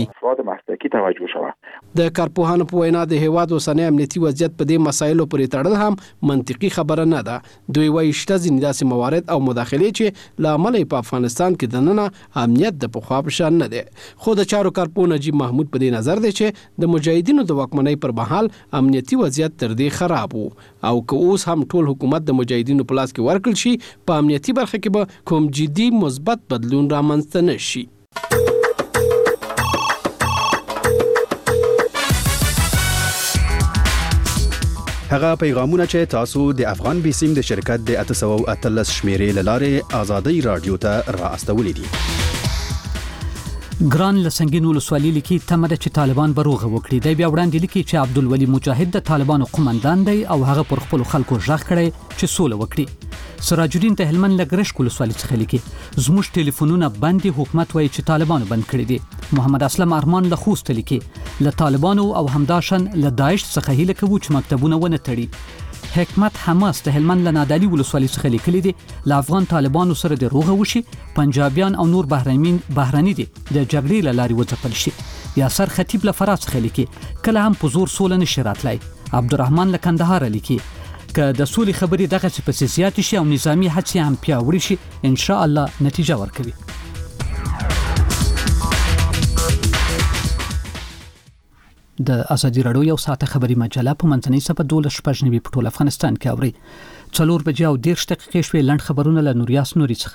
توجه شوه. د کارپوهانو په وینا د هیواد اوسنی امنیتي وضعیت په دې مسایلو پورې تړل هم منطقي خبره نه ده. دوی وایي شته ځینې داسې موارد او مداخلې چې له امله په افغانستان کې دننه امنیت د پخوا په شان نه دی. خو د چارو کارپو نجیب محمود په دې نظر دی چې د مجاهدینو د واکمنۍ پر مهال امنیتي وضعیت تر دې خراب وو او که اوس هم ټول حکومت د مجاهدینو په لاس کې ورکړل شي په امنیتي برخه کې به کوم جدي مثبت بدلون رامنځته نه شي. هغه پیغامونه چې تاسو د افغان بیسیم د شرکت د 813 شمیرې لاره آزادۍ رادیو ته را استولې دي. ګران لسنګین ولسوالۍ لیکي تمه چې طالبان بروغه وکړي. دی بیا وړاندې لیکي چې عبدالولي مجاهد د طالبانو قومندان دی او هغه پر خپل خلکو ژغ کړي چې سوله وکړي. سراج الدین د هلمند لګرش ولسوالۍ څخه لیکي زموږ ټلیفونونه بندي حکومت وایي چې طالبانو بند کړی دي. محمد اسلم ارمان له خوست لیکي له طالبانو او همداشن له داعش څخه هیله کوي چې مکتبونه ونه تړي. حکمت حماس د هلمند له نادعلي ولسوالۍ څخه لیکلي دي له افغان طالبانو سره د روغه وشي پنجابیان او نور بهراني دي د جګړې له لارې وځپل شي. یاسر خطیب له فراه څخه لیکي کله هم په زور سوله نشي راتلای. عبدالرحمن له کندهار لیکي که د سولې خبرې دغه څه په زیات شي او نظامی هڅې هم پیاوړې شي ان شاء الله نتیجه ورکوي. د ازادي راډیو یو ساعته خبري مجله په منځنۍ صفحه 12:09 په ټول افغانستان کې اوري 4:10 شوي لنډ خبرونه له نوریاس نوري څخه.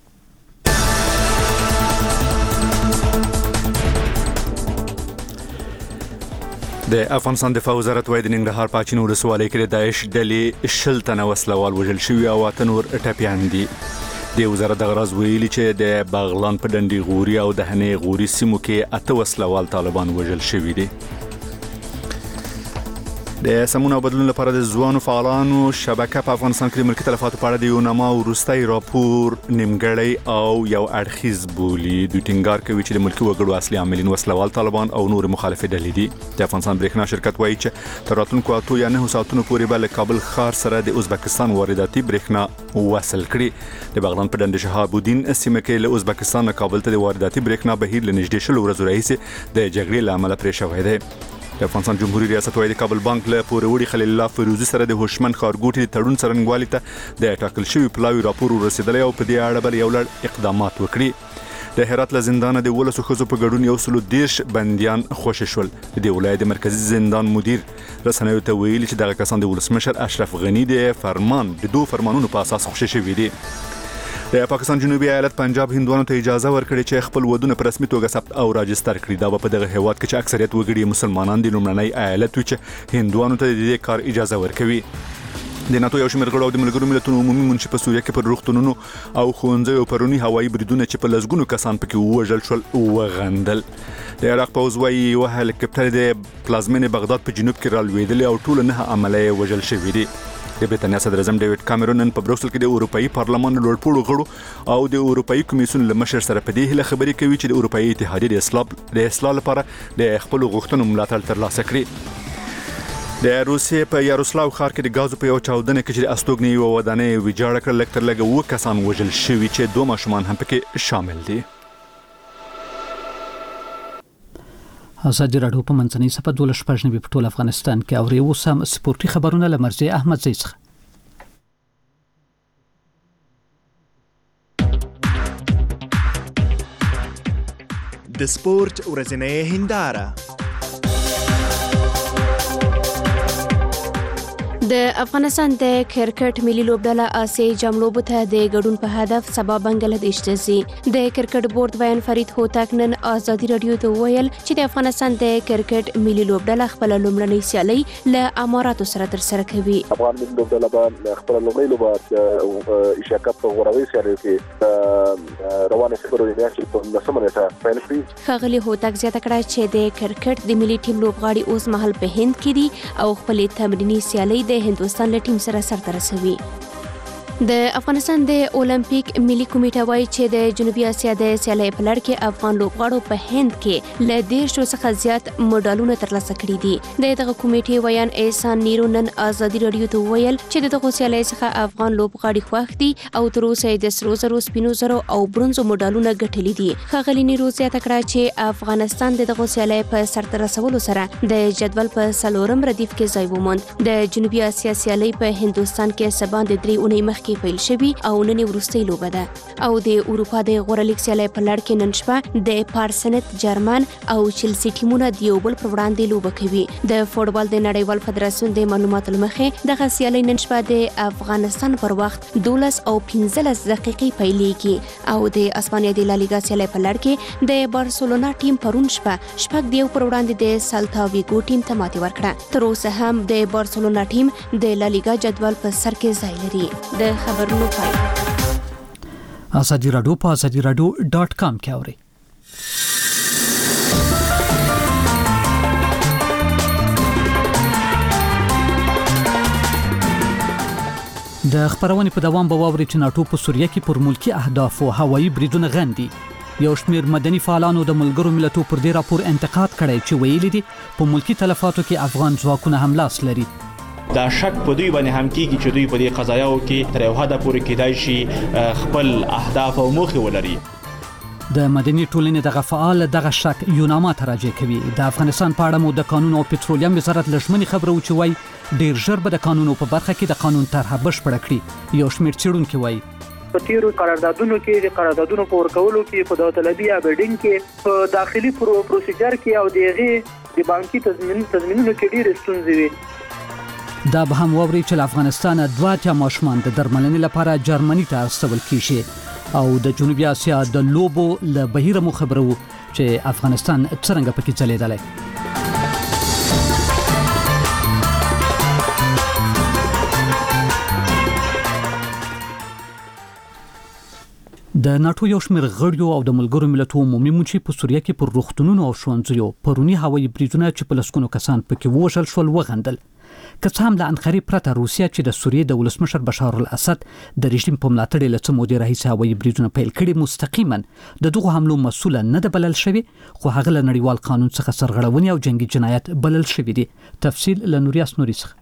د افغانستان دفاع وزارت وايي د ننګرهار پاچین ولسوالۍ کې د داعش ډلې 10 تنه وسلوال وژل شوي او 8 نور ټپیان دي. د وزارت د غراز ویلي چې د باغلان په ډنډي غوري او د هنې غوري سیمو کې 8 وسلوال طالبان وژل شوي دي. د سمون او بدلون لپاره د ځوانو فعالانو شبکه په افغانستان کې د ملکي تلفاتو په اړه د یو نامه وروستي راپور نیمګړی او یو اړخیز بولي. دوی ټینګار کوي چې د ملکي وګړو اصلي عاملین وسلوال طالبان او نور مخالفې ډلې دي. د افغانستان برېښنا شرکت وایي چې تر راتلونکو 8 یا 9 ساعتونو پورې به له کابل ښار سره د ازبکستان وارداتي برېښنا وصل کړي. د بغلان په ډنډ شهاب الدین سیمه کې له ازبکستان نه کابل ته د وارداتي برېښنا بهیر له نږدې 10 ورځې راهیسې د جګړې له امله پرې شوی دی. د افغانستان جمهوریت ریاست وايي د کابل بانک له پورې خلیل الله فیروزي سره د هوشمن ښارګوټي د تړون څرنګوالي ته د ټاکل شوی پلاوی راپور ورسېدلی او په دې اړه به یو لړ اقدامات وکړي. د هرات له زندانه د 12 ښځو په ګډون 130 بنديان خوشي شول. د ولایت مرکزی زندان مدیر رسنیو ته ویلي چې دغه کسان د ولسمشر اشرف غنی د دوه فرمانونو په اساس خوشي شوي دي. د پاکستان جنوبي ایالت پنجاب هندوانو ته اجازه ورکړې چې خپل ودونه په رسمي توګه ثبت او راجستر کړي. دا په دغه هیواد کې چې اکثریت وګړي مسلمانان دي لومړنی ایالت وي چې هندوانو ته د دې کار اجازه ورکوي. د ناتو یو شمېر غړو د ملګرو ملتونو عمومي منشي په سوریه کې پر روغتونونو او ښوونځیو پرونی هوایي بریدونه چې په لسګونو کسان پکې ووژل شول وغندل. د عراق پوځ وايي یو هلیکاپټر د پلازمینې بغداد په جنوب کې رالوېدلی او ټول 9 عمله وژل شوي دي. د برېټانیا صدر اعظم ډیوډ کامرون نن په بروکسل کې د اروپאי پارلمان لوړپوړو غړو او د اروپאי کمیسیون له مشر سره په دې هیله خبرې کوي چې د اروپאי اتحادیې د اصلاح لپاره د خپل غوښتنو ملاتړ ترلاسه کړي. د روسیې په یاروسلاو ښار کې د غازو په یو چاودنه کې چې د استوګنې یو ودانۍ ویجاړه کړل لکه تر لږه 2 کسان وژل شوي چې 2 ماشومان هم پکې شامل دي. ازادي راډیو په منځنۍ صفحه 12:09 په ټول افغانستان کې اوري اوس هم سپورتي خبرونه له مرزي احمد زئی څخه. د سپورت ورځنۍ هنداره. د افغانستان د کرکټ ملي لوبډله آسیا جام لوبو ته د ګډون په هدف سبا بنگلاديش ته ځي. د کرکټ بورډ ویان فرید هوتک نن ازادي راډیو ته ویل چې د افغانستان د کرکټ ملي لوبډله خپل لومړنۍ سیالي له اماراتو سره ترسره کوي. افغان ملي لوبډله به خپل لومړۍ لوبه ایشیا کپ په غوړوي سیالي کې روانه فبروري میاشتې په 9 نیټه پیل کړي. ښاغلي هوتک زیاته کړه چې د کرکټ د ملي ټیم لوبغاړي اوس مهال په هند کې دي او خپل تمرینی سیالي د هندوستان له ټیم سره سرته رسوي. د افغانستان د اولمپیک ملي کمیټه وايي چې د جنوبي اسیا د سیالۍ په لړ کې افغان لوبغاړو په هند کې له 10 څخه زیات مډالونه ترلاسه کړي دي. دغه کمیټې ویان احسان نیرو نن ازادي راډیو ته ویل چې دغه سیالۍ څخه افغان لوبغاړي خوښ دي او تر اوسه د سرو زرو سپینو زرو او برونزو مډالونه ګټلي دي. ښاغلي نیرو زیاته کړه چې افغانستان دغه سیالۍ په سرته رسولو سره د جدول په 4م ردیف کې ځای وموند. د جنوبي اسیا سیالۍ په هندوستان کې سبا د 3 اونۍ مخکې پیل شوی او نن وروستۍ لوبه ده او د اروپا د غوړه لیګ سیالۍ په لړ کې نن شپه د پارسنت جرمن او چلسی ټیمونه د یو بل پر وړاندې لوبه کوي. د فوټبال د نړیوال فدراسیون د معلوماتو لمخې دغه سیالۍ نن شپه د افغانستان پر وخت 12 او 15 دقیقې پیلېږي او د اسپانیا د لالیګا سیالۍ په لړ کې د بارسلونا ټیم پرون شپه 6-2 پر وړاندې د سالتا ویګو ټیم ته ماتې ورکړه. تر اوسه هم د بارسلونا ټیم د لالیګا جدول په سر کې ځای لري. د خبرونو پای ازادي راډیو په azadiradio.com کې اوري. د خبرونې په دوام به واوري چې ناتو په سوریه کې پر ملکی اهدافو هوایي بریدونه غندي. یو شمېر مدني فعالانو د ملګرو ملتونو پر دې راپور انتقاد کړی چې ویلي دي په ملکی تلفاتو کې افغان ځواکونه هم لاس لري. دا شک په دوی باندې هم کیږي چې دوی په دې قضایاو کې تر یو حده پورې کېدای شي خپل اهداف او موخې ولري. د مدني ټولنې دغه فعال دغه شک یوناما ته راجع کوي. د افغانستان په اړه مو د قانون او پټرولیم وزارت لژمنې خبره وچوي ډیر ژر به د قانونو په برخه کې د قانون طرحه بشپړه کړي. یو شمېر څېړونکي وایي په تیرو قراردادونو کې د قراردادونو په ورکولو کې په داوطلبي ابډینګ کې په داخلي پروسیجر کې او دغه د بانکي تضمینونو کې ډېر ستونزې وي. دا به هم ووري چې افغانستان 2 ماشومان د درملنې لپاره جرمني ته استول کیږي او د جنوبي اسیا د لوبو له بهیره مو خبرو چې افغانستان څنګه پکې ځلیدلی. د ناتو یو شمېر غړیو او د ملګرو ملتونو عمومي منشي په سوریه کې پر روغتونونو او ښوونځیو پرونی هوایي بریدونه چې په لسګونو کسان پکې وژل شول وغندل. که څه هم له انقرې پرته روسیه چې د سوریې د ولسمشر بشار الاسد د رژیم په ملاتړ له څه مودې راهیسې هوایي بریدونه پیل کړي مستقیما د دغو حملو مسؤله نه ده بلل شوی خو هغه له نړیوال قانون څخه سرغړونې او جنگي جنایت بلل شوی دي. تفصیل له نوریاس نوري څخه.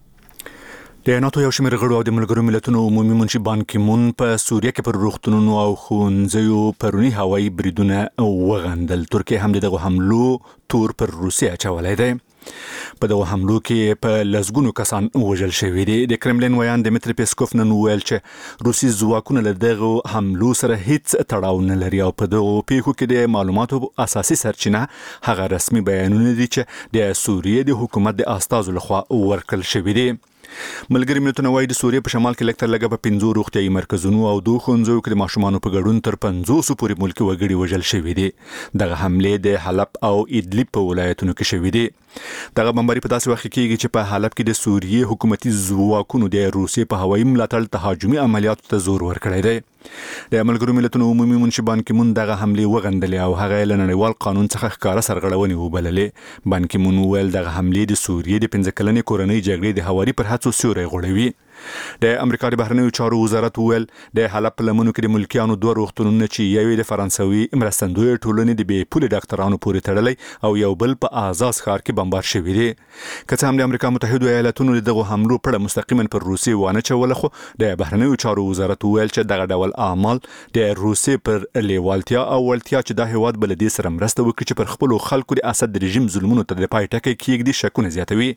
د ناتو یو شمېر غړو او د ملګرو ملتونو عمومي منشي بان کی مون په سوریه کې پر روغتونونو او ښوونځیو پرونی هوایي بریدونه وغندل. ترکیه هم دغه حملو تور پر روسیه اچولی دی. په دغه حملو کې په لسګونو کسان وژل شوي دي. د کرملین ویان دمیتری پیسکوف نن ویل چې روسي ځواکونه له دغه حملو سره هیڅ تړاو نه لري او په دغه پیښو کې د معلوماتو اساسي سرچینه هغه رسمي بیانونه دي چې د سوریې د حکومت د استازو لخوا ورکړل شوي دي. ملګری ملتونه وايي د سوریې په شمال کې لکتر لګه په 5 روغتيایي مرکزونو او 2 ښوونځیو کې د ماشومانو په ګډون تر 500 پورې ملکی وګړي وژل شوي دي. دغه حملې د حلب او ادلب په ولایتونو کې شوي دي. دغه بمباري په داسې وخت کې کېږي چې په حلب کې د سوریې حکومتي ځواکونو د روسیې په هوایي ملاتړ تهاجمي عملیاتو ته زور ورکړی دی. د ملګرو ملتونو عمومي منشي بان کی مون دغه حملې وغندلې او هغه له نړیوال قانون څخه ښکاره سرغړونې وبللې. بان کی مون ویل دغه حملې د سوریې د 15 کلنې کورنۍ جګړې د هواري پر هڅو سیوری غوړوي. د امریکا د بهرنیو چارو وزارت ویل د حلب په لمنو کې د ملکیانو 2 روغتونونه چې یو د فرانسوي مرستندوی ټولنې د بې پولې ډاکټرانو پورې تړلی او یو بل په آزاد ښار کې بمبار شوی دی. که څه هم د امریکا متحده ایالاتونو دغه حملو په مستقیما پر روسیې وانه چوله خو د بهرنیو چارو وزارت ویل چې دغه ډول اعمال د روسیې پر لیوالتیا او ولتیا چې د هیواد بلدي سره مرسته وکړي چې پر خپل خلکو د اسد رژیم ظلمونو ته د پای ټکی کېږدي شکونه زیاتوي.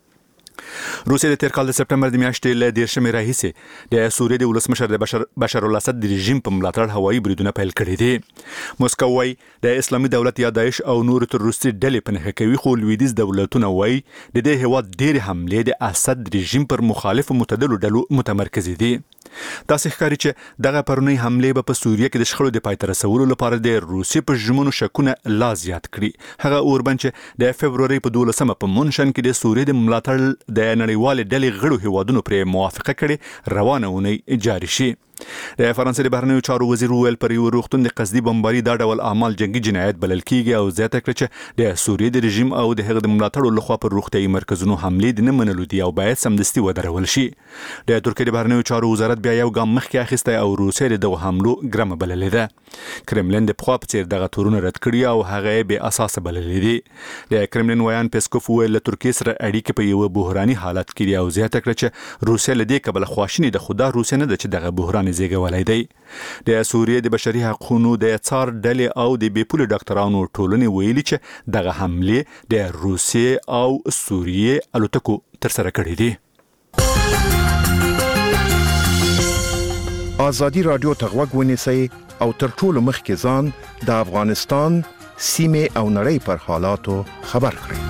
روسیه د تیر کال د سپټمبر د میاشتې له 10 راهیسې د سوریې د ولسمشر د بشار الاسد د رژیم په ملاتړ هوایي بریدونه پیل کړي دي. موسکو وايي د اسلامي دولت یا داعش او نور تر روسي ډلې په نښه کوي خو لویدیز دولتونه وايي د دې هیواد ډېر حملې د اسد رژیم پر مخالفو متعدلو ډلو متمرکز دي. تاسو ښکاري چې دغه پرونی حمله به په سوریه کې د شخړو د پای ته رسولو لپاره د روسي په ژمنو شکونه لا زیات کړي. هغه اوربن چې د فبرवरी په 12 په مونشن کې د سوریې د ملاتړ د نړیوال ډلې غړو هیوادونو پر موافقه کړي روانه ونی جاری شي. د فرانسې د بهرنیو چارو وزیر ویل پر یو روغتون د قصدي بمباري دا ډول اعمال جنگي جنایت بلل کیږي او زیاته کړ چې د سوریې د رژیم او د هغه د ملاتړو لخوا پر روغتيایي مرکزونو حملې د نه منلو دي او باید سمدستي ودرول شي. د ترکیې د بهرنیو چارو وزارت بیا یو ګام مخکې اخیسته او روسیې دغه حملو ګرمه بللې ده. کرملین د پخوا په څیر دغه تورونه رد کړي او هغه به اساس بللې دي. د کرملین ویان پیسکوف ویل له ترکیې سره اړیکې په یو بحراني حالت کې دي او زیاته کړ چې روسیې له دې کبل خواشینی د خدا روسیې نه ده چې دغه بحران زیږولای دی. د سوریې د بشري حقوقو د څار ډلې او د بې پولې ډاکټرانو ټولنې ویلي چې دغه حمله د روسیې او سوریې الوتکو تر سره کړې دي. ازادي رادیو ته غوږ ونیسئ او تر ټولو مخکې ځان د افغانستان سیمه او نړۍ پر حالاتو خبر کړئ.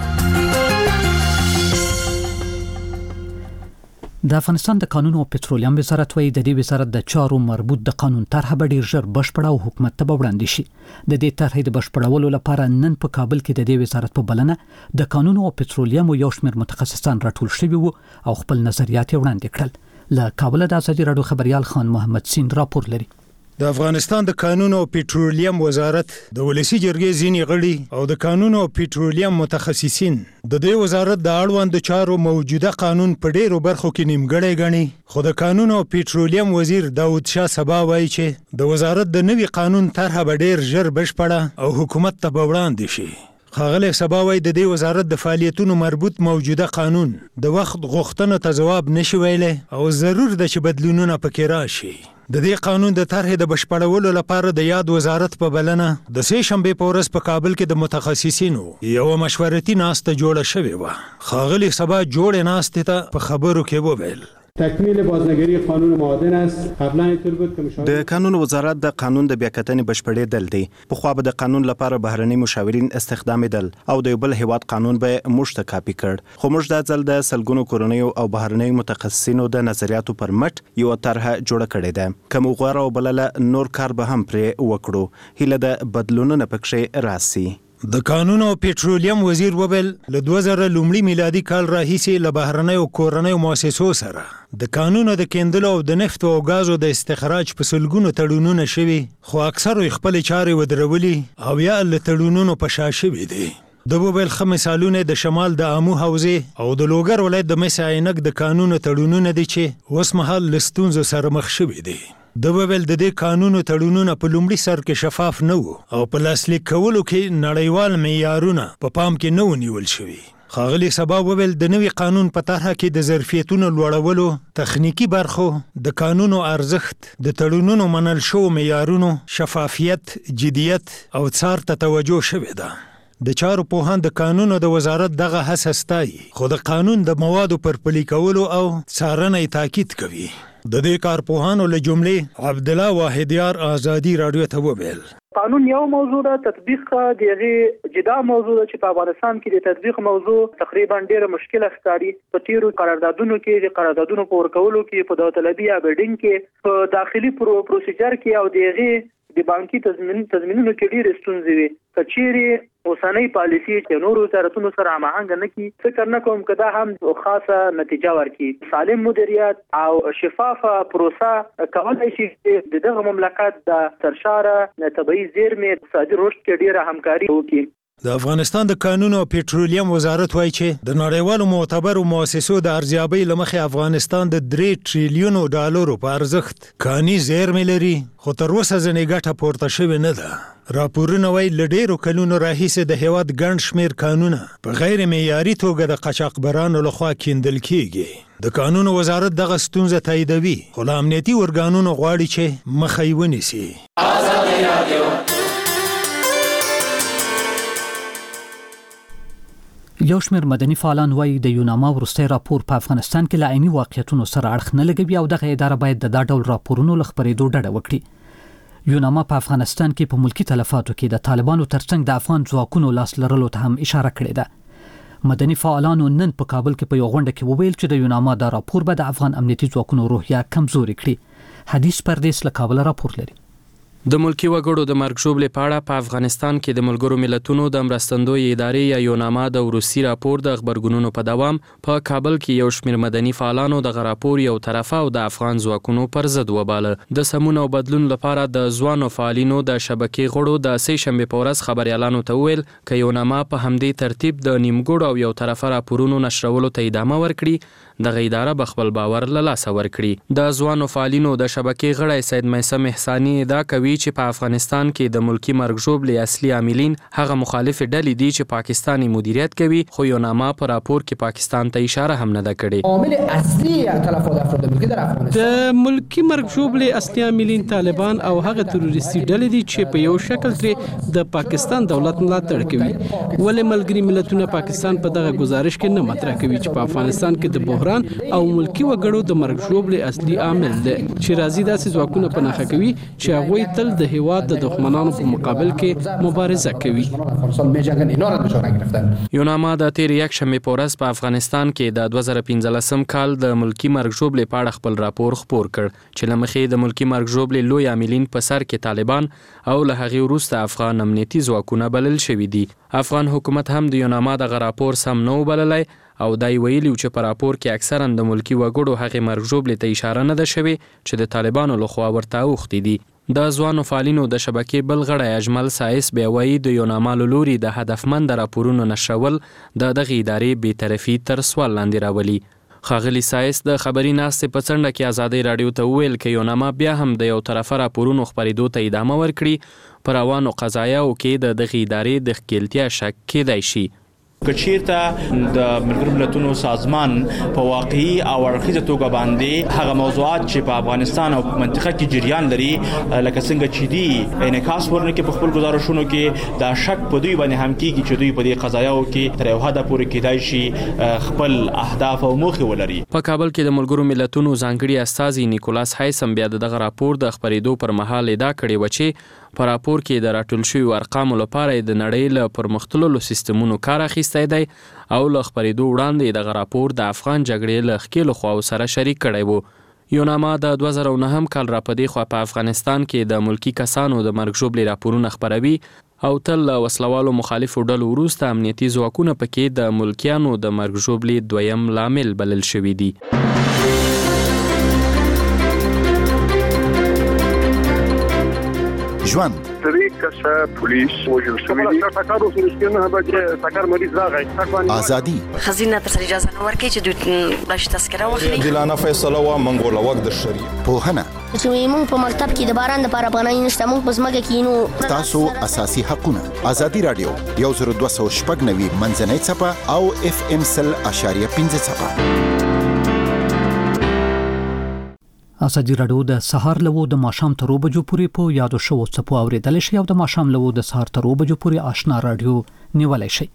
د افغانستان د قانون او پټرولیم وزارت وايي د دې وزارت د چارو مربوط د قانون طرحه به ډیر ژر بشپړه او حکومت ته وړاندې شي. د دې طرحې د بشپړولو لپاره نن په کابل کې د دې وزارت په بلنه د قانون او پټرولیم یو شمېر متخصصان راټول شوي وو او خپل نظریات وړاندې کړل. له کابل د ازادي رادیو خبريال خان محمد سین راپور لري. د افغانستان د کانونو او پېټرولیم وزارت د ولسی جرګې ځینې غړي او د کانونو او پېټرولیم متخصصین د دې وزارت د اړوند چارو موجوده قانون په ډېرو برخو کې نیمګړی ګڼي، خو د کانونو او پېټرولیم وزیر داود شاه سبا وایي چې د وزارت د نوي قانون طرحه به ډېر ژر بشپړه او حکومت ته به وړاندې شي. ښاغلی سبا وایي د دې وزارت د فعالیتونو مربوط موجوده قانون د وخت غوښتنو ته ځواب نشي ویلی او ضرور ده چې بدلونونه پکې راشي. د دې قانون د طرحې د بشپړولو لپاره د یاد وزارت په بلنه د سې شنبې په ورځ په کابل کې د متخصصینو یوه مشورتي ناسته جوړه شوې وه. ښاغلي سبا جوړې ناستې ته په خبرو کې وویل تکمیل بازنگری قانون معادن است. قبلا اینطور بود که مشاور د قانون وزارت د قانون د بیاکتنې بشپړېدل دی. په خو به د قانون لپاره بهرني مشاورین استخدامېدل او د بل هیواد قانون به موږ ته کاپی کړ، خو موږ د ځل د سلګونو کورنیو او بهرني متخصصینو د نظریاتو پر مټ یو طرحه جوړه کړې ده. کوم غوړه او بلله نور کار به هم پرې وکړو، هیله د بدلونونو پکې راسي. د کانونو او پېټرولیم وزیر وویل له 2000 لومړي میلادي کال راهیسې له بهرنیو کورنیو مؤسسو سره د کانونو د کیندلو او د نفتو او غازو د استخراج په سلګونو تړونونه شوي، خو اکثرو خپل چارې ودرولي او یا له تړونونو په شا شوي دي. د وویل ښه مثالونه د شمال د آمو حوزې او د لوګر ولایت د مس عینک د کانونو تړونونه دي چې اوس مهال له ستونزو سره مخ شوي دي. د وویل د دې قانونو تړونونه په لومړي سر کې شفاف نه وو او په لاسلیک کولو کې نړیوال معیارونه په پام کې نه ونیول شوي. ښاغلي سبا وویل د نوي قانون په طرحه کې د ظرفیتونو لوړولو، تخنیکی برخو، د قانونو ارزښت، د تړونونو منل شوو معیارونو، شفافیت، جدیت او څار ته توجه شوې ده. د چارو پوهان د قانونو د وزارت دغه هڅه ستایي، خو د قانون د موادو پر پلي کولو او څارنې تاکید کوي. د دې کارپوهانو له جملې عبدالله واحدیار آزادي راډیو ته وویل قانون یو موضوع ده، تطبیق د هغې جدا موضوع ده چې په افغانستان کې د تطبیق موضوع تقریبا ډیره مشکله ښکاري. په تیرو قراردادونو کې د قراردادونو په ورکولو کې، په داوطلبي یا بیډینګ کې، په داخلي پروسیجر کې او د هغې د بانکي تضمینونو کې ډېرې ستونزې وي. که چیرې اوسنۍ پالیسي چې نورو وزارتونو سره هماهنګ نه کړي، فکر نه کوم که دا هم خاصه نتیجه ورکړي. سالم مدیریت او شفافه پروسه کولی شي د دغه مملکت د سرشاره طبیعي زیرمې اقتصادي رشد کې ډېره همکاري وکړي. د افغانستان د کانونو او پېټرولیم وزارت وایي چې د نړیوالو معتبرو مؤسسو د ارزیابۍ له مخې افغانستان د 3 ټریلیونو ډالرو په ارزښت کاني زیرمې لري، خو تر اوسه ځینې ګټه پورته شوې نه ده. راپورونه وایي له ډېرو کلونو راهیسې د هیواد ګڼ شمېر کانونه په غیر معیاري توګه د قاچاقبرانو لخوا کیندل کیږي. د قانونو وزارت دغه ستونزه تاییدوي، خو له امنیتي ارګانونو غواړي چې مخه یې ونیسي. یو شمېر مدني فعالان وایي د یوناما وروستی راپور په افغانستان کې له عیني واقعیتونو سره اړخ نه لګوي او دغه اداره باید د دا ډول راپورونو له خپرېدو ډډه وکړي. یوناما په افغانستان کې په ملکی تلفاتو کې د طالبانو ترڅنګ د افغان ځواکونو لاس لرلو ته هم اشاره کړې ده. مدني فعالانو نن په کابل کې په یو غونډه کې وویل چې د یوناما دا راپور به د افغان امنیتي ځواکونو روحیه کمزوري کړي. حدیث پردیس له کابل راپور لري. د ملکی وګړو د مرګ ژوبلې په اړه په افغانستان کې د ملګرو ملتونو د مرستندوی ادارې یا یوناما د وروستي راپور د خبرګونونو په دوام په کابل کې یو شمېر مدني فعالانو د راپور یو طرفه او د افغان ځواکونو پر ضد وباله. د سمون او بدلون لپاره د ځوانو فعالینو د شبکې غړو د سې شنبې په ورځ خبريالانو ته ویل ک یوناما په همدې ترتیب د نیمګړو او یو طرفه راپورونو نشرولو ته ادامه ورکړي، دغه اداره بخبل باور له لاسه ورکړي. د ځوانو فعالینو د شبکې غړی سید میثم احسانی دا کوي چې په افغانستان کې د ملکی مرګ ژوبلې اصلي عاملین هغه مخالف ډلې دي چې پاکستاني مدیریت کوي، خو یوناما په راپور کې پاکستان ته اشاره هم نه ده کړې. عامل اصلي تلفات افراد ملکی در افغانستان د ملکی مرګ ژوبلې اصلي عاملین طالبان او هغه تروریستي ډلې دي چې په یو شکل ترې د پاکستان دولت ملاتړ کوي. ولې ملګري ملتونه پاکستان په دغه گزارش کې نه مطرح کوي چې په افغانستان کې د بحران او ملکی وګړو د مرګ ژوبلې اصلي عامل دی چې راځي داسې ځواکونه په نښه کوي چې هغوی تل د هیواد د دښمنانو په مقابل کې مبارزه کوي. یوناما د تیر یک شنبې په ورځ په افغانستان کې د 2015 کال د ملکی مرګ ژوبلې په اړه خپل راپور خپور کړ چې له مخې د ملکی مرګ ژوبلې لوی عاملین په سر کې طالبان او له هغې وروسته افغان امنیتي ځواکونه بلل شوي دي. افغان حکومت هم د یوناما دغه راپور سم نه وبللی او دای ویلی چې په راپور کې اکثرا د ملکی وګړو هغې مرګ ژوبلې ته اشاره نه ده شوې چې د طالبانو لخوا ورته اوښتې دي. د ځوانو فعالینو د شبکې بل غړی اجمل سایس بیا وایي د یوناما له لوري د هدفمند راپورونو نشرول د دغې ادارې بېطرفي تر سوال لاندې راولي. ښاغلي سایس د خبري ناستې په څنډه کې ازادۍ راډیو ته وویل که یوناما بیا هم د یو طرفه راپورونو خپرېدو ته ادامه ورکړي په روانو قضایاو کې د دغې ادارې د ښکېلتیا شک کیدای شي. که چیرته د ملګرو ملتونو سازمان په واقعي او اړخیزه توګه باندې هغه موضوعات چې په افغانستان او منطقه کې جریان لري لکه څنګه چې دی انعکاس ورنکړي په خپل گزارشونو کې دا شک په دوی باندې هم کیږي چې دوی په دې قضایاو کې تر یو حده پورې کېدای شي خپل اهداف او موخې ولري. په کابل کې د ملګرو ملتونو ځانګړي استازي نیکولاس هایسم بیا دغه راپور د خپرېدو پر مهال ادعا کړې و چې په راپور کې د راټول شویو ارقامو لپاره د نړۍ له پرمختللو سیستمونو کار اخیستی دی او له خپرېدو وړاندې دغه راپور د افغان جګړې له ښکېلو خواو سره شریک کړی و. یوناما د 2009 کال راپدې خوا په افغانستان کې د ملکی کسانو د مرګ ژوبلې راپورونه خپروي او تل له وسلوالو مخالفو ډلو وروسته امنیتي ځواکونه پکې د ملکیانو د مرګ ژوبلې دویم لامل بلل شوي دي. ژوند ازادي خزینه تر اجازه نه ورکړي چې دوی بلش تذکره واخلي. دلانه فیصله وا منګول وخت د شری پوهنه چې موږ په مکتب کې د باران لپاره پناه نشته موږ په ځمکه کې نو تاسو اساسي حقوقونه ازادي رادیو 1290 منځنۍ صفه او اف ام 0.15 صفه. ازادي راډیو د سهار له د ماښام تر 2 بجو پورې په یادو شوو څپو اوریدل شي او د ماښام له د سهار تر 2 بجو پورې آشنا راډیو نیولای شي.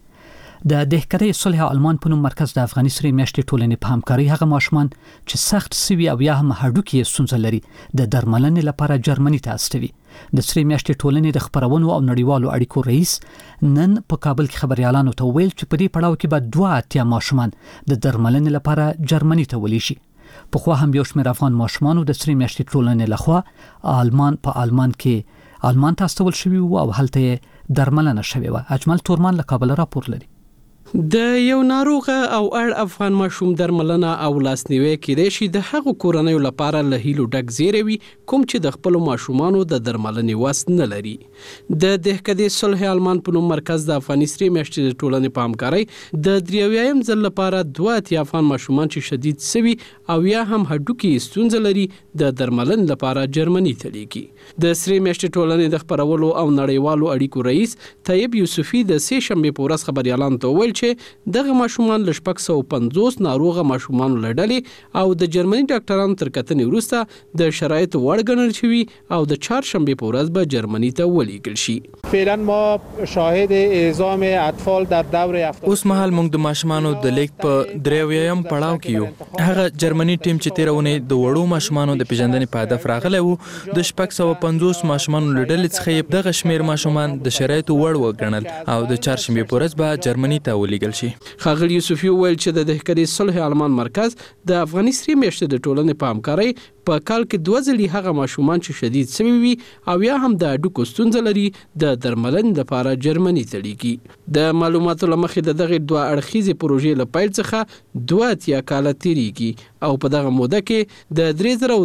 د دهکرې صلح آلمان په نوم مرکز د افغاني سرې میاشتې ټولنې په همکاري هغه ماشومان چې سخت سوي او یا هم هډوکي ستونزه لري د درملنې لپاره جرمني ته استوي. د سرې میاشتې ټولنې د خبرونو او نړیوالو اړیکو رئیس نن په کابل کې خبريالانو ته ویل چې په دې پړاو کې به 2 ماشومان د درملنې لپاره جرمني ته ولي شي. په خو هم یو شمېر افغان ماشومان د سرې میاشتې ټولنې لخوا آلمان کې آلمان ته استول شوي او هلته درملنه شوې و. اجمل تورمان له کابل راپور لري. د یو ناروغه او اړ افغان ماشوم درملنه او لاسنیوي کېدای شي د هغو کورنیو لپاره له هیلو ډک زیری وي کوم چې د خپل ماشومانو د درملنې واس نه لري. د دهکدې صلح آلمان په نوم مرکز د افغاني سرې میاشتې د ټولنې په همکارۍ د 3 ځل لپاره 2 افغان ماشومان چې شدید سوي او یا هم هډوکي ستونزه لري د درملنې لپاره جرمني ته لیږي. د سرې میاشتې ټولنې د خبرولو او نړیوالو اړیکو رئیس طیب یوسفي د 3 شنبه په ورځ خبريالانو ته ویل دغه ماشومان له 650 ناروغه ماشومان لړلې او د جرمني ډاکټرانو تر کتنې وروسته د شرایط وړ ګڼل شوي او د 4 شنبه په ورځ به جرمني ته ولېږل شي. فعلا ما شاهد اعزام اطفال در دور اوس مهال موږ د ماشومانو د لیک په 3 پړاو کې یو. هغه جرمني ټیم چې تیرونه د وړو ماشومانو د پیژندنې په هدف راغلی وو د 650 ماشومانو لړلې څخه دغه شمیر ماشومان د شرایط وړ وګڼل او د 4 شنبه په ورځ به جرمني ته ولېږل شي. ښاغلي یوسفي ویل چې د دهکرې صلح آلمان مرکز د افغاني سرې میاشتې د ټولنې په همکارۍ په کال کې 2 ځلې هغه ماشومان چې شدید سوي وي او یا هم د هډوکو ستونزه لري د درملنې لپاره جرمني ته لیږي. د معلوماتو له مخې د دغه 2 اړخیزې پروژې له پیل څخه 2 کاله تیریږي او په دغه موده کې د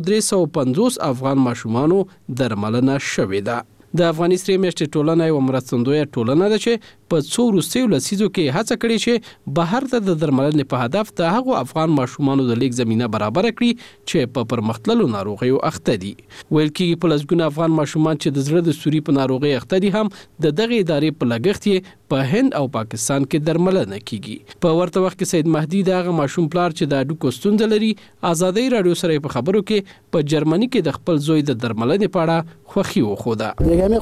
3350 افغان ماشومانو درملنه شوې ده. د افغاني سرې میاشتې ټولنه یو مرستندویه ټولنه ده چې په څو وروستیو لسیزو کې هڅه کړې چې بهر ته د درملنې په هدف د هغو افغان ماشومانو د لیږد زمینه برابر کړي چې په پرمختللو ناروغیو اخته دي. ویل کېږي په لسګونه افغان ماشومان چې د زړه د سوري په ناروغۍ اخته دي هم د دغه ادارې په لګښت یې په هند او پاکستان کې درملنه کیږي. په ورته وخت کې سید مهدي دغه ماشوم پلار چې د هډوکو ستونزه لري ازادي رادیو سره په خبرو کې په جرمني کې د خپل زوی د درملنې په اړه خوښي وښوده.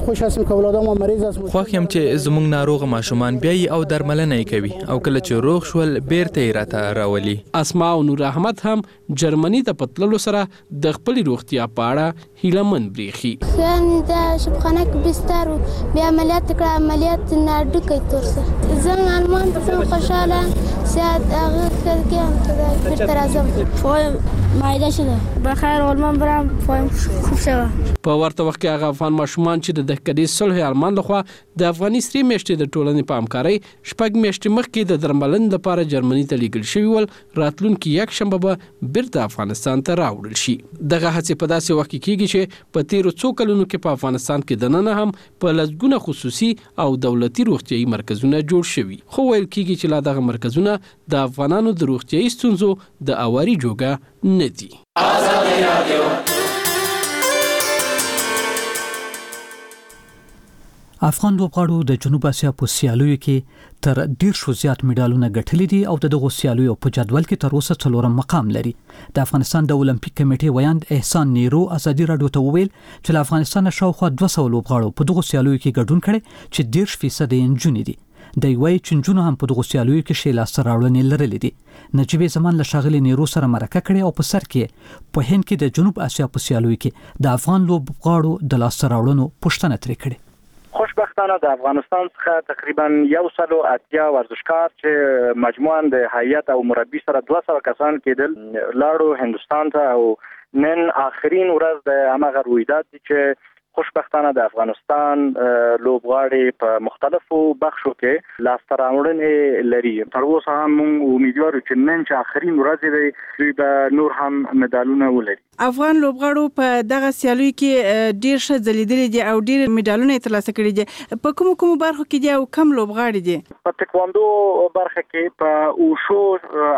خوښ یم چې زموږ ناروغ ماشومان بیا او درملنه کوي او کله چې روغ شول بیرته یې راته راولي. اسماء او نور احمد هم جرمني ته پتللو سره د خپل روغتیا په اړه هیلمن بریخي. خان د شپخانه کې بستر بیا عملیات کړ عملیات نه ډکې ترسه زه آلمان ته خوشاله سیاد هغه کې هم ته راځم. معده شده بخیر آلمان برم فاهم خوب شوه. په ورته وخت کې هغه افغان ماشومان چې د دهکدي صلح ارمان لخوا د افغاني سری میاشتې د ټولنې په همکارۍ شپږ میاشتې مخکې د درملنې لپاره جرمني ته لیږل شوي ول، راتلونکي یکشنبه به بیرته افغانستان ته راوړل شي. دغه هڅې په داسې وخت کې کیږي چې په تیرو څو کلونو کې په افغانستان کې دننه هم په لسګونه خصوصي او دولتي روغتیايي مرکزونه جوړ شوي، خو ویل کیږي چې لا دغه مرکزونه د افغانانو د روغتیايي ستونزو د اواري جوګه نه دي. افغان لوبغاړو د جنوب اسیا په سیالیو کې تر 10 زیات میډالونه ګټلي دي او دغه سیالیو په جدول کې تر اوسه 4 مقام لري. د افغانستان د اولمپیک کمیټې ویاند احسان نیرو ازادي رادیو ته وویل چې له افغانستان شاوخوا 200 لوبغاړو په دغه سیالیو کې ګډون کړي چې 10% یې نجونې دي. د وی چنجونو هم په دغه سیالیو کې شیلا سراوړنې لرلې دي. نجیب زمان له شاغلي نیرو سره مرکه کړې او په سر کې په هند کې د جنوب اسیا په سیالیو کې د افغان لوبغاړو د لاس سراوړنو پوښتنه ترې کړې. خوشبختانه د افغانستان څخه تقریبا 180 ورزشکار چې مجموعاً د هیئت او مربي سره 200 کسان کېدل لاړو هندستان ته او نن آخرین ورځ د هغه رویداد چې خوشبختانه د افغانستان لوبغاړي په مختلفو بخشو کې لاسته راوړنې لري. تر اوسه هم موږ امیدوارو چې نن چې آخرین ورځ دی دوی به نور هم مډالونه ولري. افغان لوبغاړو په دغه سیالیو کې ډیر ښه ځلیدلي دي او ډیر میډالونه ترلاسه کړي دي. په کومو برخو کې دي او کم لوبغاړي دي؟ په تکواندو برخه کې په اوشو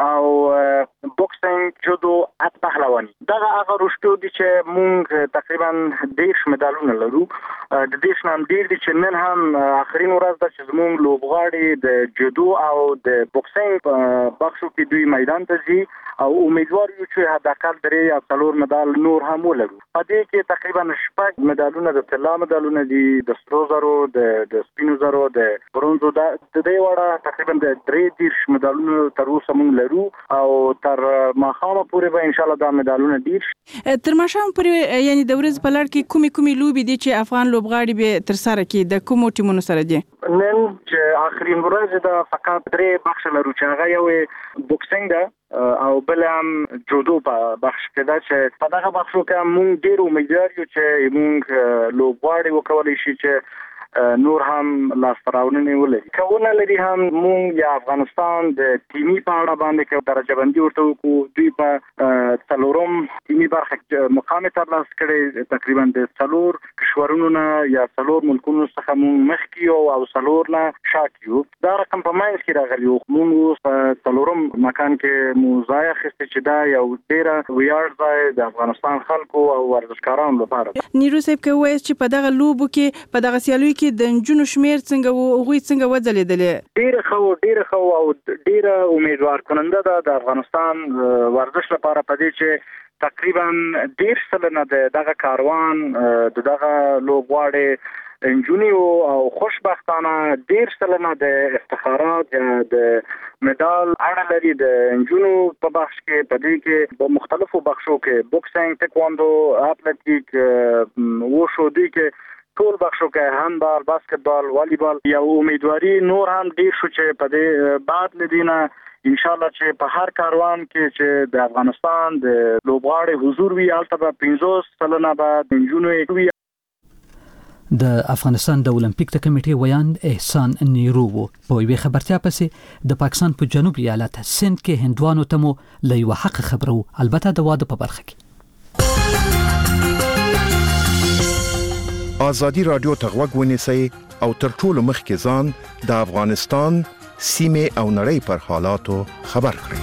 او بوکسینګ، جودو، ات پهلواني دغه هغه رشتو دي چې موږ تقریبا 10 میډالونه لرو. د دې شنام ډیر دي چې نن هم آخرین ورځ ده چې زموږ لوبغاړي د جودو او د بوکسینګ په بخشو کې دوی میدان ته ځي او امیدوار یو چې حداقل 3 یا 4 مډال نور هم ولرو. په دې کې تقریبا 6 مډالونه د طلا مډالونه دي، د سرو زرو، د سپینو زرو، د برونزو، د دې وړه تقریبا د 3 مډالونه تر اوسه موږ لرو او تر ماښامه پورې به ان شاء الله دا مډالونه ډیر تر ماښام پورې یعنی د ورځې په لړ کې کومي لوبي دي چې افغان لوبغاړي به تر سره کې د کومو ټیمونو سره دي؟ نن چې آخرین ورځ ده فقط 3 بخش لرو چې هغه یو بوکسینګ ده او بل هم جودو په بخش کې ده چې په دغه بخشو کې موږ ډیر امیدوار یو چې موږ لوبغاړي وکولای شي چې نور هم لاسته راوړنې ولري. کونه لري هم موږ یا افغانستان د ټیمي په اړه باندې کې درجه بندي ورته وکړو. دوی په څلورم ټیمي برخه مقام ترلاسه کړي، تقریبا د 4 کشورونو نه یا 4 ملکونو څخه موږ مخکې او 4 نه شاکیو. دا رقم په ماینس کې راغلی او موږ په څلورم مکان کې مو ځای اخیسته چې دا یو ډیر ویاړ ځای د افغانستان خلکو او ورزشکارانو لپاره. نیرو صاحب کوي چې په دغه لوبو کې په دغه سیالیو کې د نجونو شمیر څنګه وو، غوي څنګه وځلیدل؟ ډیر خو او ډیر امیدوار کننده ده د افغانستان ورزش لپاره په دې چې تقریبا 10% دغه کاروان دغه لوبغاړي انجونی او خوشبختانه 10% د افتخارات یا د مډال اړه لري د انجونو په بخش کې. په دې کې په مختلفو بخشو کې بوکسینګ، تکواندو، اتلټیک، ووشو دي کې ټول بخشو کې هاندبال، باسکتبال، والیبال. یو امیدواري نور هم ډیر شو چې په دې بعد لدینه ان شاء الله چې په هر کاروان کې چې د افغانستان د لوبغاړي حضور وي البته به 50% بعد انجونو وي. د افغانستان د اولمپیک کمیټې ویاند احسان نیرو په یوه خبرتیا پسې د پاکستان په جنوبي ایالت سند کې هندوانو ته مو له یو حق خبرو البته د واده په برخه کې. آزادی رادیو ته غوږ ونیسئ او تر ټولو مخکې ځان د افغانستان سیمې او نړۍ پر حالاتو خبر کړئ.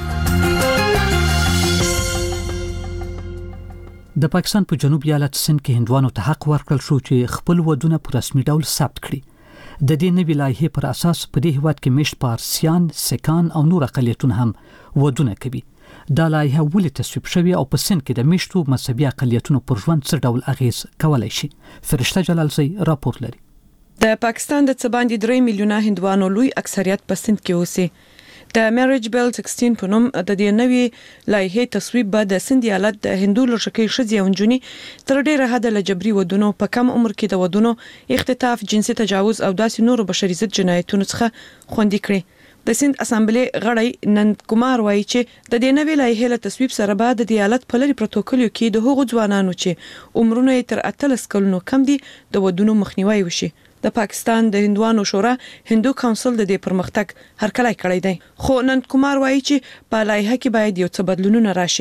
د پاکستان په جنوبي ایالت سند کې هندوانو ته حق ورکړل شو چې خپل ودونه په رسمي ډول ثبت کړي. د دې نوې لایحې پر اساس په دې هیواد کې مشت پارسیان، سکان او نور اقلیتونه هم ودونه کوي. دا لایحه ولې تصویب شوې او په سند کې د مشتو مذهبي اقلیتونو پر ژوند څه ډول اغیز کولای شي؟ فرشته جلالزی راپور لري. د پاکستان د څباندې 3 میلیونه هندوانو لوی اکثریت په سند کې اوسي. د میریج بیل 16 په نوم د دې نوې لایحې تصویب به د سند ایالت د هندو لږکي ښځې او نجونې تر ډیره حده له جبري ودونو، په کم عمر کې د ودونو، اختطاف، جنسي تجاوز او داسې نورو بشري ضد جنایتونو څخه خوندي کړي. د سند اسامبلې غړی نند کمار وایي چې د دې نوې لایحې له تصویب سره به د دیالت په لري پروتوکول کې د هغو ځوانانو چې عمرونه یې تر 18 کلونو کم دي د ودونو مخنیوي وشي. د پاکستان د هندوانو شورا هندو کونسل د دې پرمختګ هرکلی کړی دی، خو نند کمار وایي چې په لایحه کې باید یو څه بدلونونه راشي.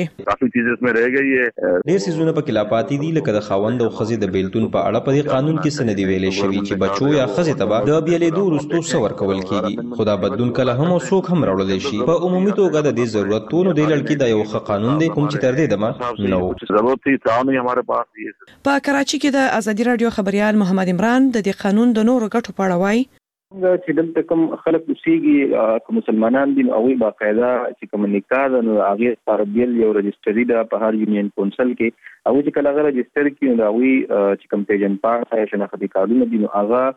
ډېر څیزونه پکې لا پاتې دي، لکه د خاوند او ښځې د بیلتون په اړه په دې قانون کې څه نه دي ویلې شوي چې بچو یا ښځې ته به د بیلېدو وروستو څه ورکول کېږي، خو دا بدلون کله هم او څوک هم راوړلی شي. په عمومي توګه د دې ضرورت تو نو دې لړ کې دا یو ښه قانون دی کوم چې تر دې دمه نه و. په کراچي کې د ازادي راډیو خبريال محمد عمران د دې قانون د نورو ګټو په اړه وایي. چې دلته کوم خلک اوسېږي کوم مسلمانان دي او باقاعده چې کوم نکاح ده نو هغه عربیل یو رجستری ده په هر یونین کونسل کې او چې کله هغه رجستر کې نو هغه چې کوم پیجن پاس یا شناختی کارتونه دي نو هغه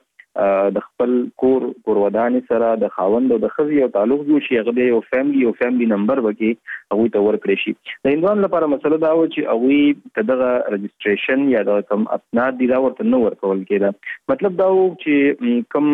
د خپل کور ودانې سره د خاوند او د ښځې یو تعلق جوړ شي، هغه یو فیملی نمبر وکړي هغوی ته ورکړی شي. د هندوانو لپاره مسله دا و چې هغوی ته دغه رجسټریشن یا د کوم اسناد دي دا ورته نه ورکول کېده. مطلب دا و چې کوم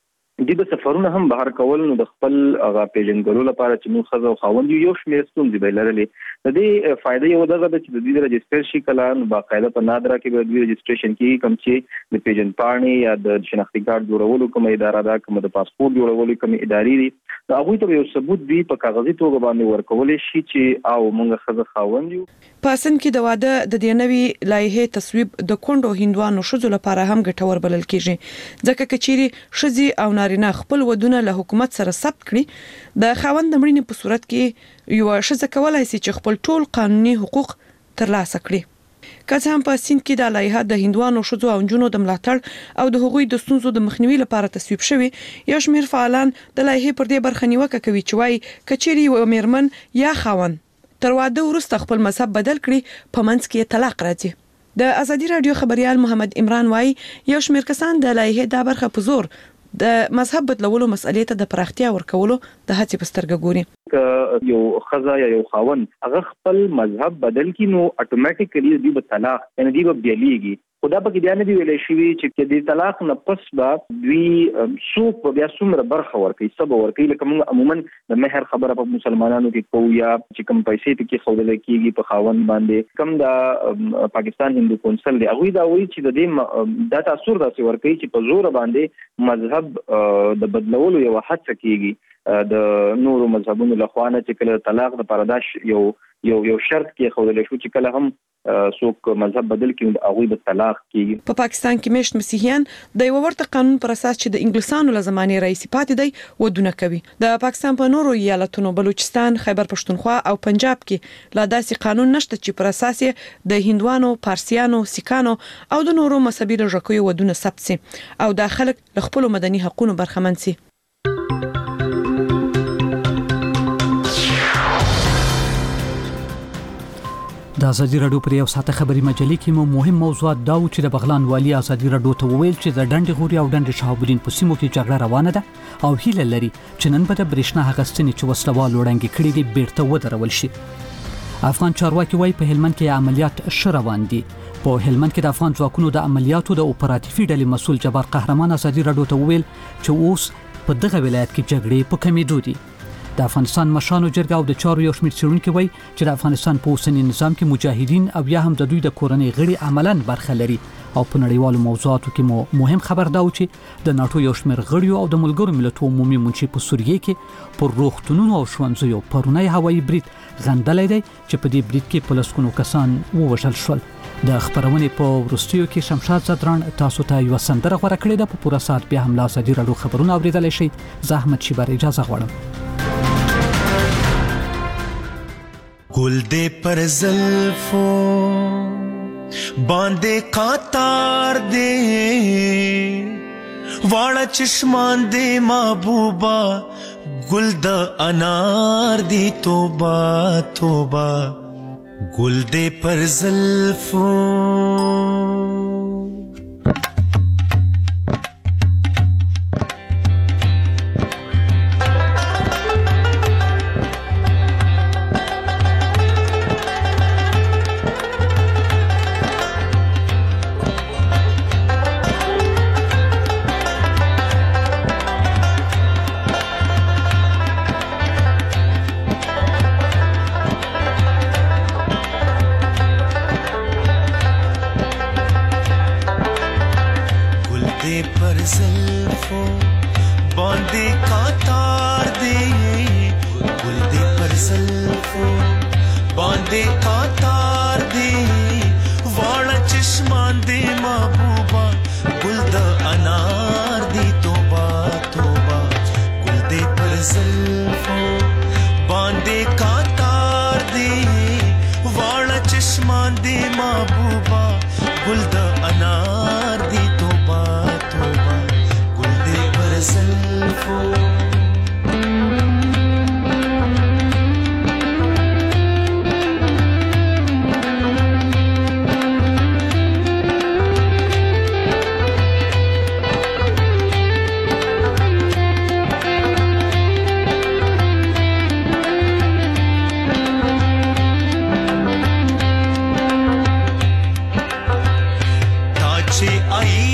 دي به سفرونه هم بهر کول نو د خپل هغه پیژنګلو لپاره چې موږ ښځه او خاوند یو شمېر ستونزې به یې لرلې. د دې فایده یو دغه ده چې د دوی د رجسټر شي کله نو باقاعده په نادره کې به دوی رجسټریشن کېږي کوم چې د پیژن پاڼې یا د شناختي کارت جوړولو کومه اداره ده، کومه د پاسپورت جوړولو کومې ادارې دي، د هغوی ته یو ثبوت دوی په کاغذي توګه باندې ورکولی شي چې او موږ ښځه خاوند یو. په سند کې د واده د دې نوې لایحې تصویب د کونډو هندوانو ښځو لپاره هم ګټور بلل کېږي، ځکه که چیرې ښځې او نارینه خپل ودونه له حکومت سره ثبت کړي د خاوند د مړینې په صورت کې یو ښځه کولای شي چې خپل ټول قانوني حقوق ترلاسه کړي. که څه هم په سند کې د لایحه د هندوانو ښځو او نجونو د ملاتړ او د هغوی د ستونزو د مخنیوي لپاره تصویب شوی، یو شمېر فعالان د لایحې پر دې برخه نیوکه کوي چې وایي که چیرې یو میرمن یا خاوند تر واده وروسته خپل مذهب بدل کړي په منځ کې طلاق راځي. د ازادي راډیو خبريال محمد عمران وایي یو شمېر کسان د لایحې دا برخه په زور د مذهب بدلولو مسئلې ته د پراختیا ورکولو د هڅې په سترګه ګوري. که یو ښځه یا یو خاوند هغه خپل مذهب بدل کړي نو اتوماتیکلی دوی به طلاق یعنی دوی به بیلیږي. خو دا پکې بیا نه دی ویلی شوي چې د طلاق نه پس به دوی څوک به بیا څومره برخه ورکوي، څه به ورکوي. لکه موږ عموما د مهر خبره په مسلمانانو کې کوو یا چې کوم پیسې پکې ښودلی کېږي په خاوند باندې. کوم د پاکستان هندو کونسل دی هغوی دا وایي چې د دې دا تاثر داسې ورکوي چې په زوره باندې مذهب د بدلولو یوه هڅه کېږي د نورو مذهبونو لخوا نه، چې کله طلاق د پرداش یو شرط کې ښودلی شو چې کله هم څوک مذهب بدل کړي هغوی به طلاق کېږي. په پاکستان کې میشت مسیحیان د یو ورته قانون پر اساس چې د انګلیسانو له زمانې راهیسې پاتې دی ودونه کوي. د پاکستان په نورو ایالتونو بلوچستان، خیبر پښتونخوا او پنجاب کې لا داسې قانون نشته چې پر اساس د هندوانو، پارسیانو، سیکانو او د نورو مذهبي لږکیو ودونه ثبت سي او دا خلک له خپل مدني حقوقو برخمن سي. د ازادي راډیو پر یو ساعته خبري مجلې کې مو مهم موضوعات دا و چې د بغلان والی ازادي راډیو ته وویل چې د ډنډ غوري او ډنډ شهابالدین په سیمو کې جګړه روانه ده او هیله لري چې نن به د برېښنا هغه ستنې چې وسلوالو وړاندې کړي دي بیرته ودرول شي. افغان چارواکي وایي په هلمند کې عملیات ښه روان دي. په هلمند کې د افغان ځواکونو د عملیاتو د اپراتیفي ډلې مسؤل جبار قهرمان ازادي راډیو ته وویل چې اوس په دغه ولایت کې جګړې په کمیدو دي. د افغانستان مشرانو جرګه او د چارو یو شمېر څېړونکي وایي چې د افغانستان په اوسني نظام کې مجاهدین او یا هم د دوی د کورنۍ غړي عملاً برخه لري او په نړیوالو موضوعاتو کې مو مهم خبر دا و چې د ناتو یو شمېر غړیو او د ملګرو ملتونو عمومي منشي په سوریه کې پر روغتونونو او ښوونځیو پرونی هوایي برید غندلی دی چې په دې برید کې په لسګونو کسان ووژل شول. د خبرونې په وروستیو کې شمشاد زدران تاسو ته یو سندره غوړه کړې ده. په پوره ساعت بیا هم له ازادي راډیو خبرونه اورېدلی شئ. زه احمد شیبر اجازه غواړم. گل دے پر زلفوں باندے قطار دے واڑا چشمان دے محبوبہ گل دا انار دی توبہ توبہ گل دے پر زلفوں दे पर ज़ुल्फ़ों बांधे का तार दे गुल दे पर ज़ुल्फ़ों बांधे का तार दे वाला चश्मान दे महबूबा गुल द अनार दी तोबा तोबा गुल दे पर ज़ुल्फ़ों बांधे का तार दे वाला चश्मान दे महबूबा गुल द अनार दी तोबा तोबा गुल दे पर ज़ुल्फ़ों आई